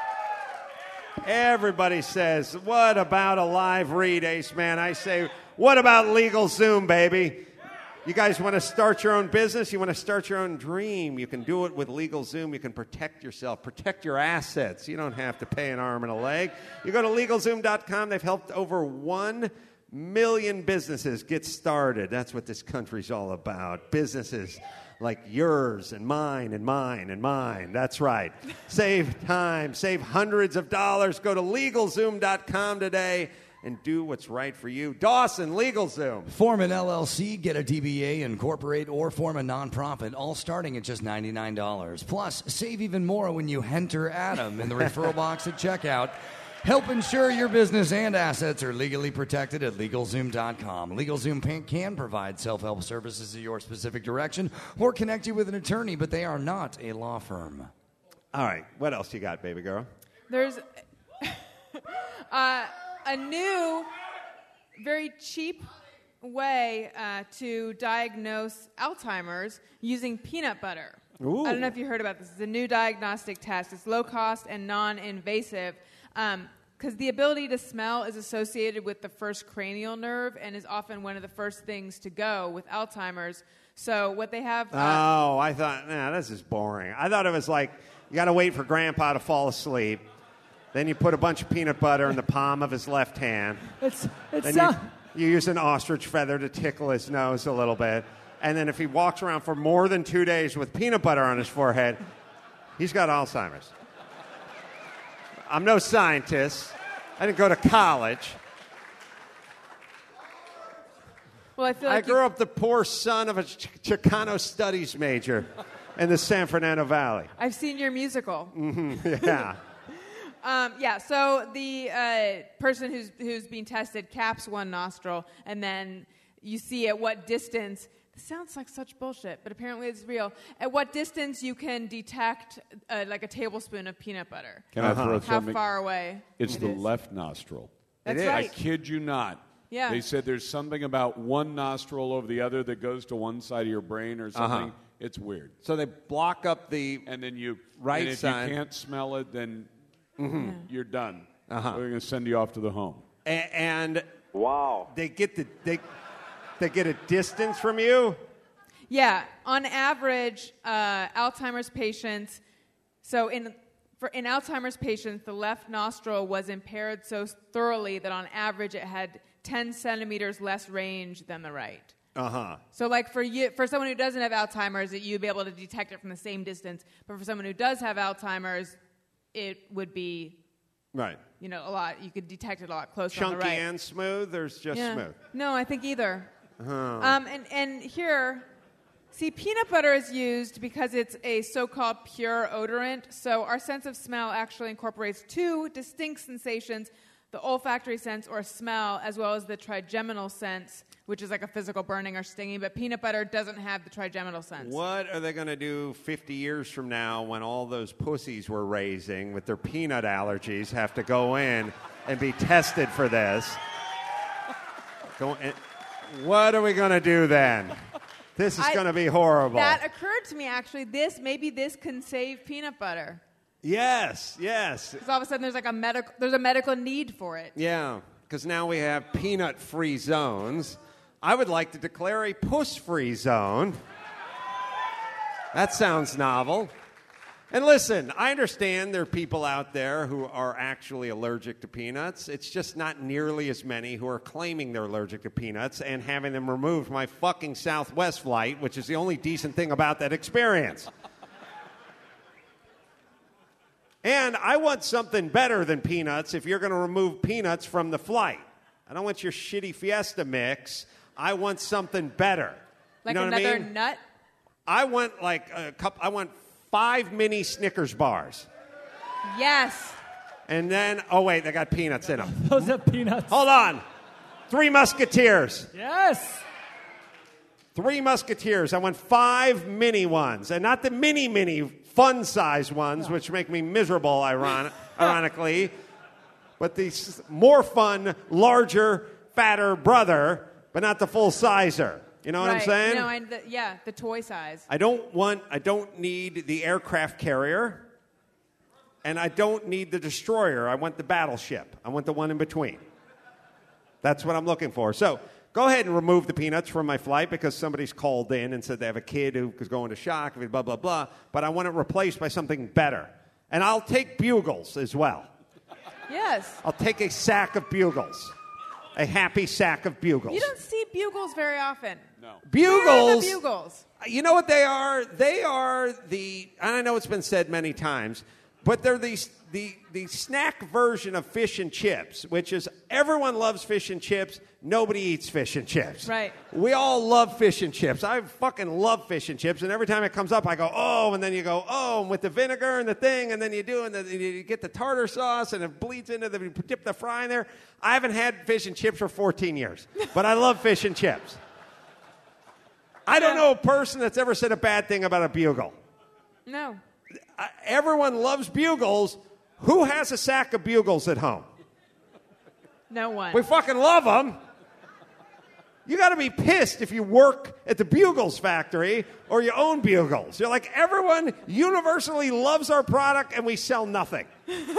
Everybody says, what about a live read, Ace Man? I say, what about LegalZoom, baby? You guys want to start your own business? You want to start your own dream? You can do it with LegalZoom. You can protect yourself, protect your assets. You don't have to pay an arm and a leg. You go to LegalZoom dot com. They've helped over one million businesses get started. That's what this country's all about. Businesses like yours and mine and mine and mine. That's right. Save time. Save hundreds of dollars. Go to LegalZoom dot com today and do what's right for you. Dawson, LegalZoom. Form an L L C, get a D B A, incorporate, or form a nonprofit, all starting at just ninety-nine dollars. Plus, save even more when you enter Adam in the referral box at checkout. Help ensure your business and assets are legally protected at LegalZoom dot com. LegalZoom can provide self-help services in your specific direction or connect you with an attorney, but they are not a law firm. All right. What else you got, baby girl? There's uh, a new, very cheap way uh, to diagnose Alzheimer's using peanut butter. Ooh. I don't know if you heard about this. It's a new diagnostic test. It's low cost and non-invasive. Um, because the ability to smell is associated with the first cranial nerve and is often one of the first things to go with Alzheimer's. So what they have... Uh, oh, I thought, nah, this is boring. I thought it was like, you got to wait for Grandpa to fall asleep. Then you put a bunch of peanut butter in the palm of his left hand. It's, it's then you, you use an ostrich feather to tickle his nose a little bit. And then if he walks around for more than two days with peanut butter on his forehead, he's got Alzheimer's. I'm no scientist. I didn't go to college. Well, I feel like I grew you... up the poor son of a Ch- Chicano studies major in the San Fernando Valley. I've seen your musical. Mm-hmm. Yeah. um, yeah, so the uh, person who's, who's being tested caps one nostril, and then you see at what distance... This sounds like such bullshit, but apparently it's real. At what distance you can detect uh, like a tablespoon of peanut butter? Can uh-huh. I throw How something? far away? It's it the is. left nostril. That's it right. I kid you not. Yeah. They said there's something about one nostril over the other that goes to one side of your brain or something. Uh-huh. It's weird. So they block up the and then you right and if side. you can't smell it, then mm-hmm. you're done. Uh-huh. They're going to send you off to the home. A- and wow, they get the they they get a distance from you. Yeah, on average, uh, Alzheimer's patients. So in for in Alzheimer's patients, the left nostril was impaired so thoroughly that on average it had ten centimeters less range than the right. Uh huh. So, like for you, for someone who doesn't have Alzheimer's, it, you'd be able to detect it from the same distance. But for someone who does have Alzheimer's, it would be right. You know, a lot. You could detect it a lot closer Chunky on the right. and smooth, or is just yeah. smooth? No, I think either. Oh. Um, and and here. See, peanut butter is used because it's a so-called pure odorant. So our sense of smell actually incorporates two distinct sensations, the olfactory sense or smell, as well as the trigeminal sense, which is like a physical burning or stinging. But peanut butter doesn't have the trigeminal sense. What are they going to do fifty years from now when all those pussies we're raising with their peanut allergies have to go in and be tested for this? Go in. What are we going to do then? This is going to be horrible. That occurred to me, actually. This, maybe this can save peanut butter. Yes, yes. Because all of a sudden there's like a medical, there's a medical need for it. Yeah, because now we have peanut-free zones. I would like to declare a puss-free zone. That sounds novel. And listen, I understand there are people out there who are actually allergic to peanuts. It's just not nearly as many who are claiming they're allergic to peanuts and having them removed my fucking Southwest flight, which is the only decent thing about that experience. And I want something better than peanuts if you're going to remove peanuts from the flight. I don't want your shitty Fiesta mix. I want something better. Like you know another what I mean? nut? I want like a couple, I want five mini Snickers bars. Yes. And then, oh wait, they got peanuts in them. Those have peanuts. Hold on. Three Musketeers. Yes. Three Musketeers. I want five mini ones. And not the mini, mini, fun-size ones, which make me miserable, iron- ironically. But the s- more fun, larger, fatter brother, but not the full-sizer. You know what right. I'm saying? No, I, the, yeah, the toy size. I don't want, I don't need the aircraft carrier. And I don't need the destroyer. I want the battleship. I want the one in between. That's what I'm looking for. So go ahead and remove the peanuts from my flight because somebody's called in and said they have a kid who is going to shock, blah, blah, blah. But I want it replaced by something better. And I'll take Bugles as well. Yes. I'll take a sack of Bugles. A happy sack of Bugles. You don't see Bugles very often. No. Bugles. Where are the Bugles? You know what they are? They are the, and I know it's been said many times, but they're the, the, the snack version of fish and chips, which is everyone loves fish and chips. Nobody eats fish and chips. Right. We all love fish and chips. I fucking love fish and chips. And every time it comes up, I go, oh, and then you go, oh, and with the vinegar and the thing, and then you do, and the, you get the tartar sauce, and it bleeds into the, you dip the fry in there. I haven't had fish and chips for fourteen years, but I love fish and chips. I don't know a person that's ever said a bad thing about a Bugle. No. Uh, everyone loves Bugles. Who has a sack of Bugles at home? No one. We fucking love them. You got to be pissed if you work at the Bugles factory or you own Bugles. You're like, everyone universally loves our product and we sell nothing.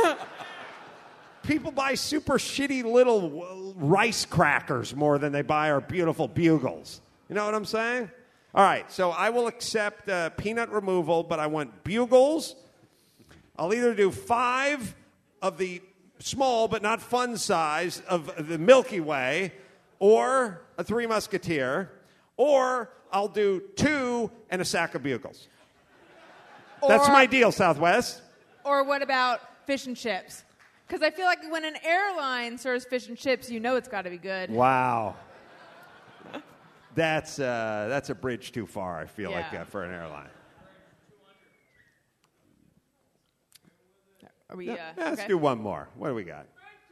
People buy super shitty little rice crackers more than they buy our beautiful Bugles. You know what I'm saying? All right, so I will accept uh, peanut removal, but I want Bugles. I'll either do five of the small but not fun size of the Milky Way, or a Three Musketeer, or I'll do two and a sack of Bugles. Or, That's my deal, Southwest. Or what about fish and chips? Because I feel like when an airline serves fish and chips, you know it's got to be good. Wow. That's, uh, that's a bridge too far, I feel Yeah. like, uh, for an airline. Are we, Yeah, uh, yeah, let's okay. do one more. What do we got?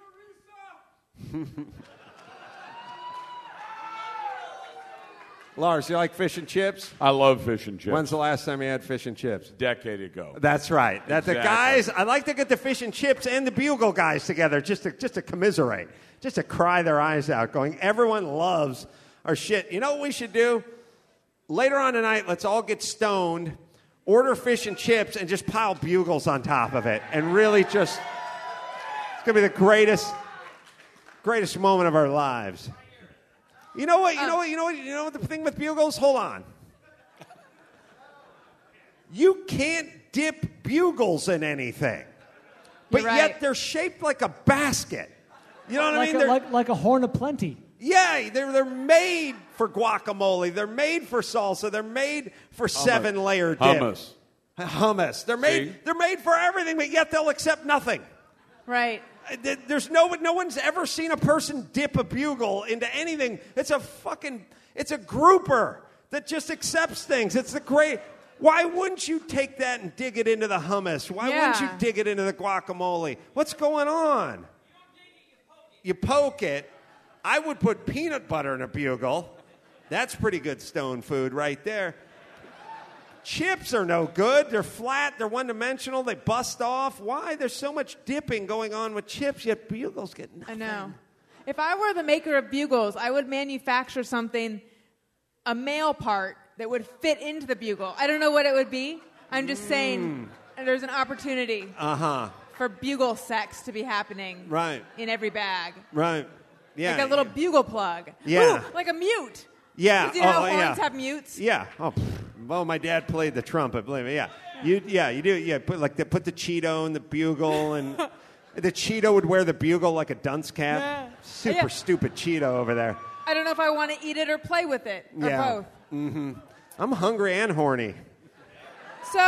Lars, you like fish and chips? I love fish and chips. When's the last time you had fish and chips? Decade ago. That's right. That the Exactly. guys, I like to get the fish and chips and the Bugle guys together just to just to commiserate, just to cry their eyes out, going, everyone loves our shit. You know what we should do? Later on tonight, let's all get stoned, order fish and chips, and just pile Bugles on top of it, and really just, it's gonna be the greatest, greatest moment of our lives. You know what? You know what? You know what? You know what the thing with Bugles? Hold on. You can't dip Bugles in anything, but You're right. yet they're shaped like a basket. You know what like I mean? A, They're, like, like a horn of plenty. yeah, they're they're made for guacamole. They're made for salsa. They're made for seven layer dip. Hummus. Hummus. They're made. See? They're made for everything, but yet they'll accept nothing. Right. Uh, There's no no one's ever seen a person dip a Bugle into anything. It's a fucking it's a grouper that just accepts things. It's the great. Why wouldn't you take that and dig it into the hummus? Why wouldn't you Yeah. dig it into the guacamole? What's going on? You poke it. I would put peanut butter in a Bugle. That's pretty good stone food right there. Chips are no good. They're flat. They're one-dimensional. They bust off. Why? There's so much dipping going on with chips, yet Bugles get nothing. I know. If I were the maker of Bugles, I would manufacture something, a male part, that would fit into the Bugle. I don't know what it would be. I'm just saying there's an opportunity Uh-huh. for Bugle sex to be happening Right. in every bag. Right. Yeah. Like a little Bugle plug. Yeah. Ooh, like a mute. Yeah. Do you know how oh, horns yeah. have mutes? Yeah. Oh, pff. Well, my dad played the trumpet. Believe me. Yeah. You. Yeah. You do. Yeah. Put like the, put the Cheeto in the Bugle, and the Cheeto would wear the Bugle like a dunce cap. Yeah. Super Yeah. stupid Cheeto over there. I don't know if I want to eat it or play with it, or yeah. both. Mm-hmm. I'm hungry and horny. So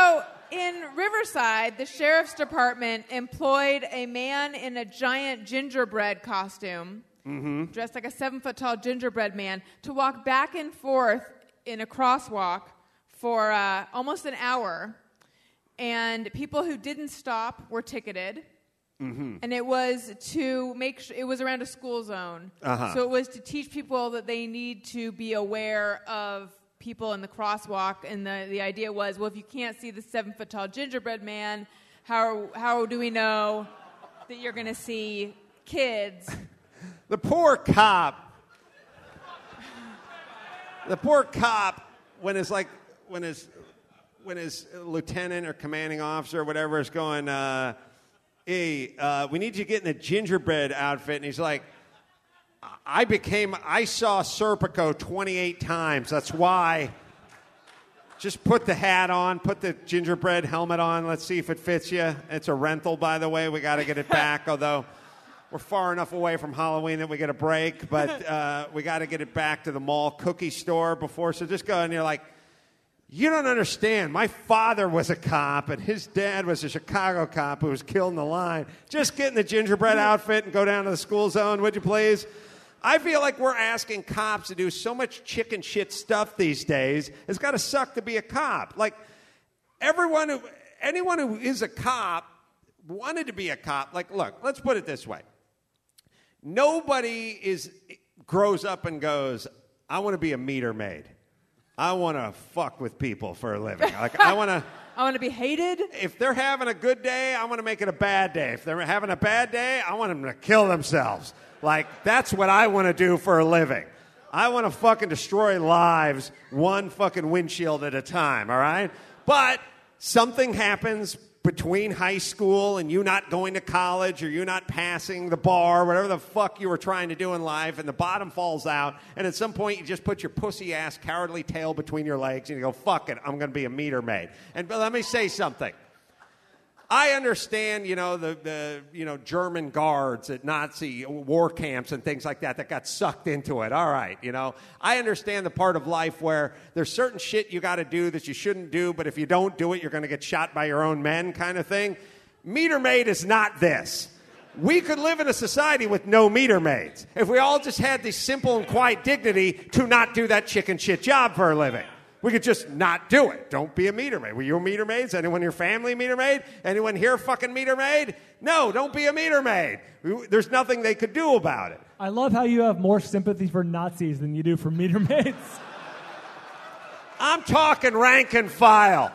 in Riverside, the sheriff's department employed a man in a giant gingerbread costume, Mm-hmm. dressed like a seven-foot-tall gingerbread man, to walk back and forth in a crosswalk for uh, almost an hour. And people who didn't stop were ticketed. Mm-hmm. And it was to make sure, it was around a school zone. Uh-huh. So it was to teach people that they need to be aware of people in the crosswalk. And the, the idea was, well, if you can't see the seven-foot-tall gingerbread man, how, how do we know that you're going to see kids? The poor cop. The poor cop, when his like, when his, when his lieutenant or commanding officer or whatever is going, uh, hey, uh, we need you to get in a gingerbread outfit, and he's like, I became, I saw Serpico twenty-eight times. That's why. Just put the hat on, put the gingerbread helmet on. Let's see if it fits you. It's a rental, by the way. We got to get it back, although we're far enough away from Halloween that we get a break. But uh, we got to get it back to the mall cookie store before. So just go and you're like, you don't understand. My father was a cop, and his dad was a Chicago cop who was killed in the line. Just get in the gingerbread outfit and go down to the school zone, would you please? I feel like we're asking cops to do so much chicken shit stuff these days. It's got to suck to be a cop. Like, everyone who, anyone who is a cop wanted to be a cop. Like, look, let's put it this way. Nobody is grows up and goes, I want to be a meter maid. I want to fuck with people for a living. Like, I want to... I want to be hated. If they're having a good day, I want to make it a bad day. If they're having a bad day, I want them to kill themselves. Like, that's what I want to do for a living. I want to fucking destroy lives one fucking windshield at a time, all right? But something happens between high school and you not going to college or you not passing the bar, whatever the fuck you were trying to do in life, and the bottom falls out, and at some point you just put your pussy-ass cowardly tail between your legs and you go, fuck it, I'm going to be a meter maid. And but let me say something. I understand, you know, the, the you know German guards at Nazi war camps and things like that that got sucked into it. All right, you know. I understand the part of life where there's certain shit you got to do that you shouldn't do, but if you don't do it, you're going to get shot by your own men kind of thing. Meter maid is not this. We could live in a society with no meter maids if we all just had the simple and quiet dignity to not do that chicken shit job for a living. We could just not do it. Don't be a meter maid. Were you a meter maid? Is anyone in your family a meter maid? Anyone here a fucking meter maid? No, don't be a meter maid. There's nothing they could do about it. I love how you have more sympathy for Nazis than you do for meter maids. I'm talking rank and file.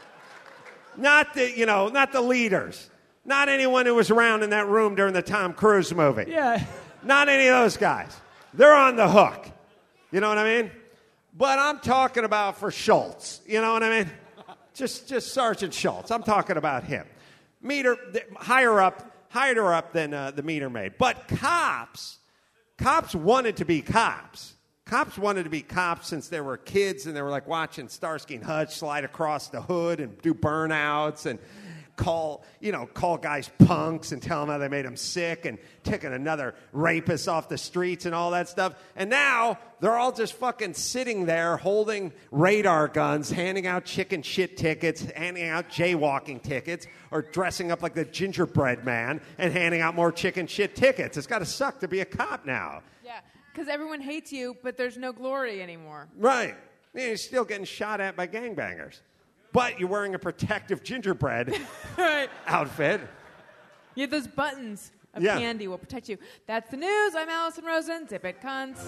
Not the, you know, not the leaders. Not anyone who was around in that room during the Tom Cruise movie. Yeah. Not any of those guys. They're on the hook. You know what I mean? But I'm talking about for Schultz. You know what I mean? Just just Sergeant Schultz. I'm talking about him. Meter, higher up, higher up than uh, the meter maid. But cops, cops wanted to be cops. Cops wanted to be cops since they were kids and they were like watching Starsky and Hutch slide across the hood and do burnouts and call, you know, call guys punks and tell them how they made them sick and taking another rapist off the streets and all that stuff. And now they're all just fucking sitting there holding radar guns, handing out chicken shit tickets, handing out jaywalking tickets, or dressing up like the gingerbread man and handing out more chicken shit tickets. It's got to suck to be a cop now. Yeah, because everyone hates you, but there's no glory anymore. Right. Yeah, you're still getting shot at by gangbangers. But you're wearing a protective gingerbread right. outfit. Yeah, those buttons of Yeah. candy will protect you. That's the news. I'm Allison Rosen. Zip it, cunts.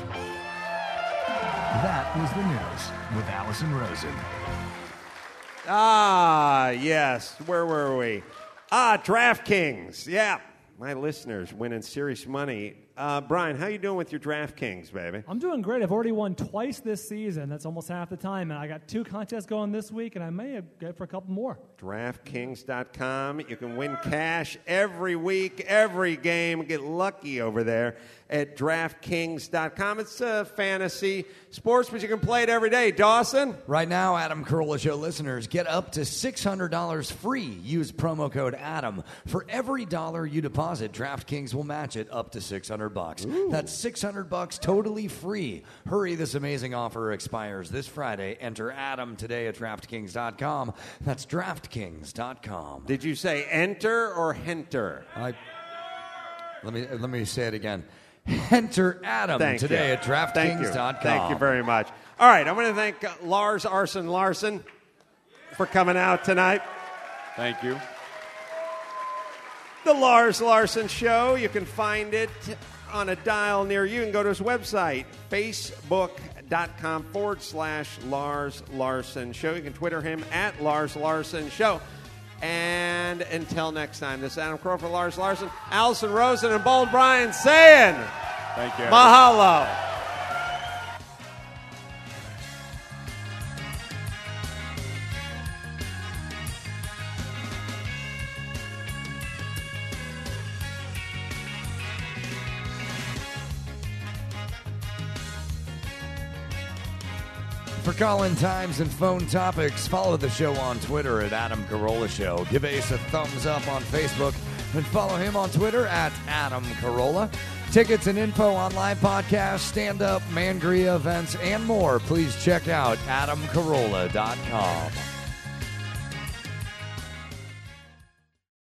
That was the news with Allison Rosen. Ah, yes. Where were we? Ah, DraftKings. Yeah. My listeners winning serious money. Uh, Brian, how you doing with your DraftKings, baby? I'm doing great. I've already won twice this season. That's almost half the time. And I got two contests going this week, and I may get for a couple more. DraftKings dot com. You can win cash every week, every game. Get lucky over there. at DraftKings dot com. It's uh, fantasy sports, but you can play it every day. Dawson? Right now, Adam Carolla Show listeners get up to six hundred dollars free. Use promo code Adam. For every dollar you deposit, DraftKings will match it up to six hundred bucks. Ooh. That's six hundred bucks totally free. Hurry, this amazing offer expires this Friday. Enter Adam today at DraftKings dot com. That's DraftKings dot com. Did you say enter or henter? I, let me let me say it again. Enter Adam Thank today you. at DraftKings dot com. Thank you very much. All right, I want to thank uh, Lars Arson Larson for coming out tonight. Thank you. The Lars Larson Show. You can find it on a dial near you. You can go to his website, facebook.com forward slash Lars Larson Show. You can Twitter him at Lars Larson Show. And until next time, this is Adam Carolla for Lars Larson, Allison Rosen, and Bold Brian saying, thank you. Mahalo. For call-in times and phone topics, follow the show on Twitter at Adam Carolla Show. Give Ace a thumbs up on Facebook and follow him on Twitter at Adam Carolla. Tickets and info on live podcasts, stand-up, Mangria events, and more. Please check out Adam Carolla dot com.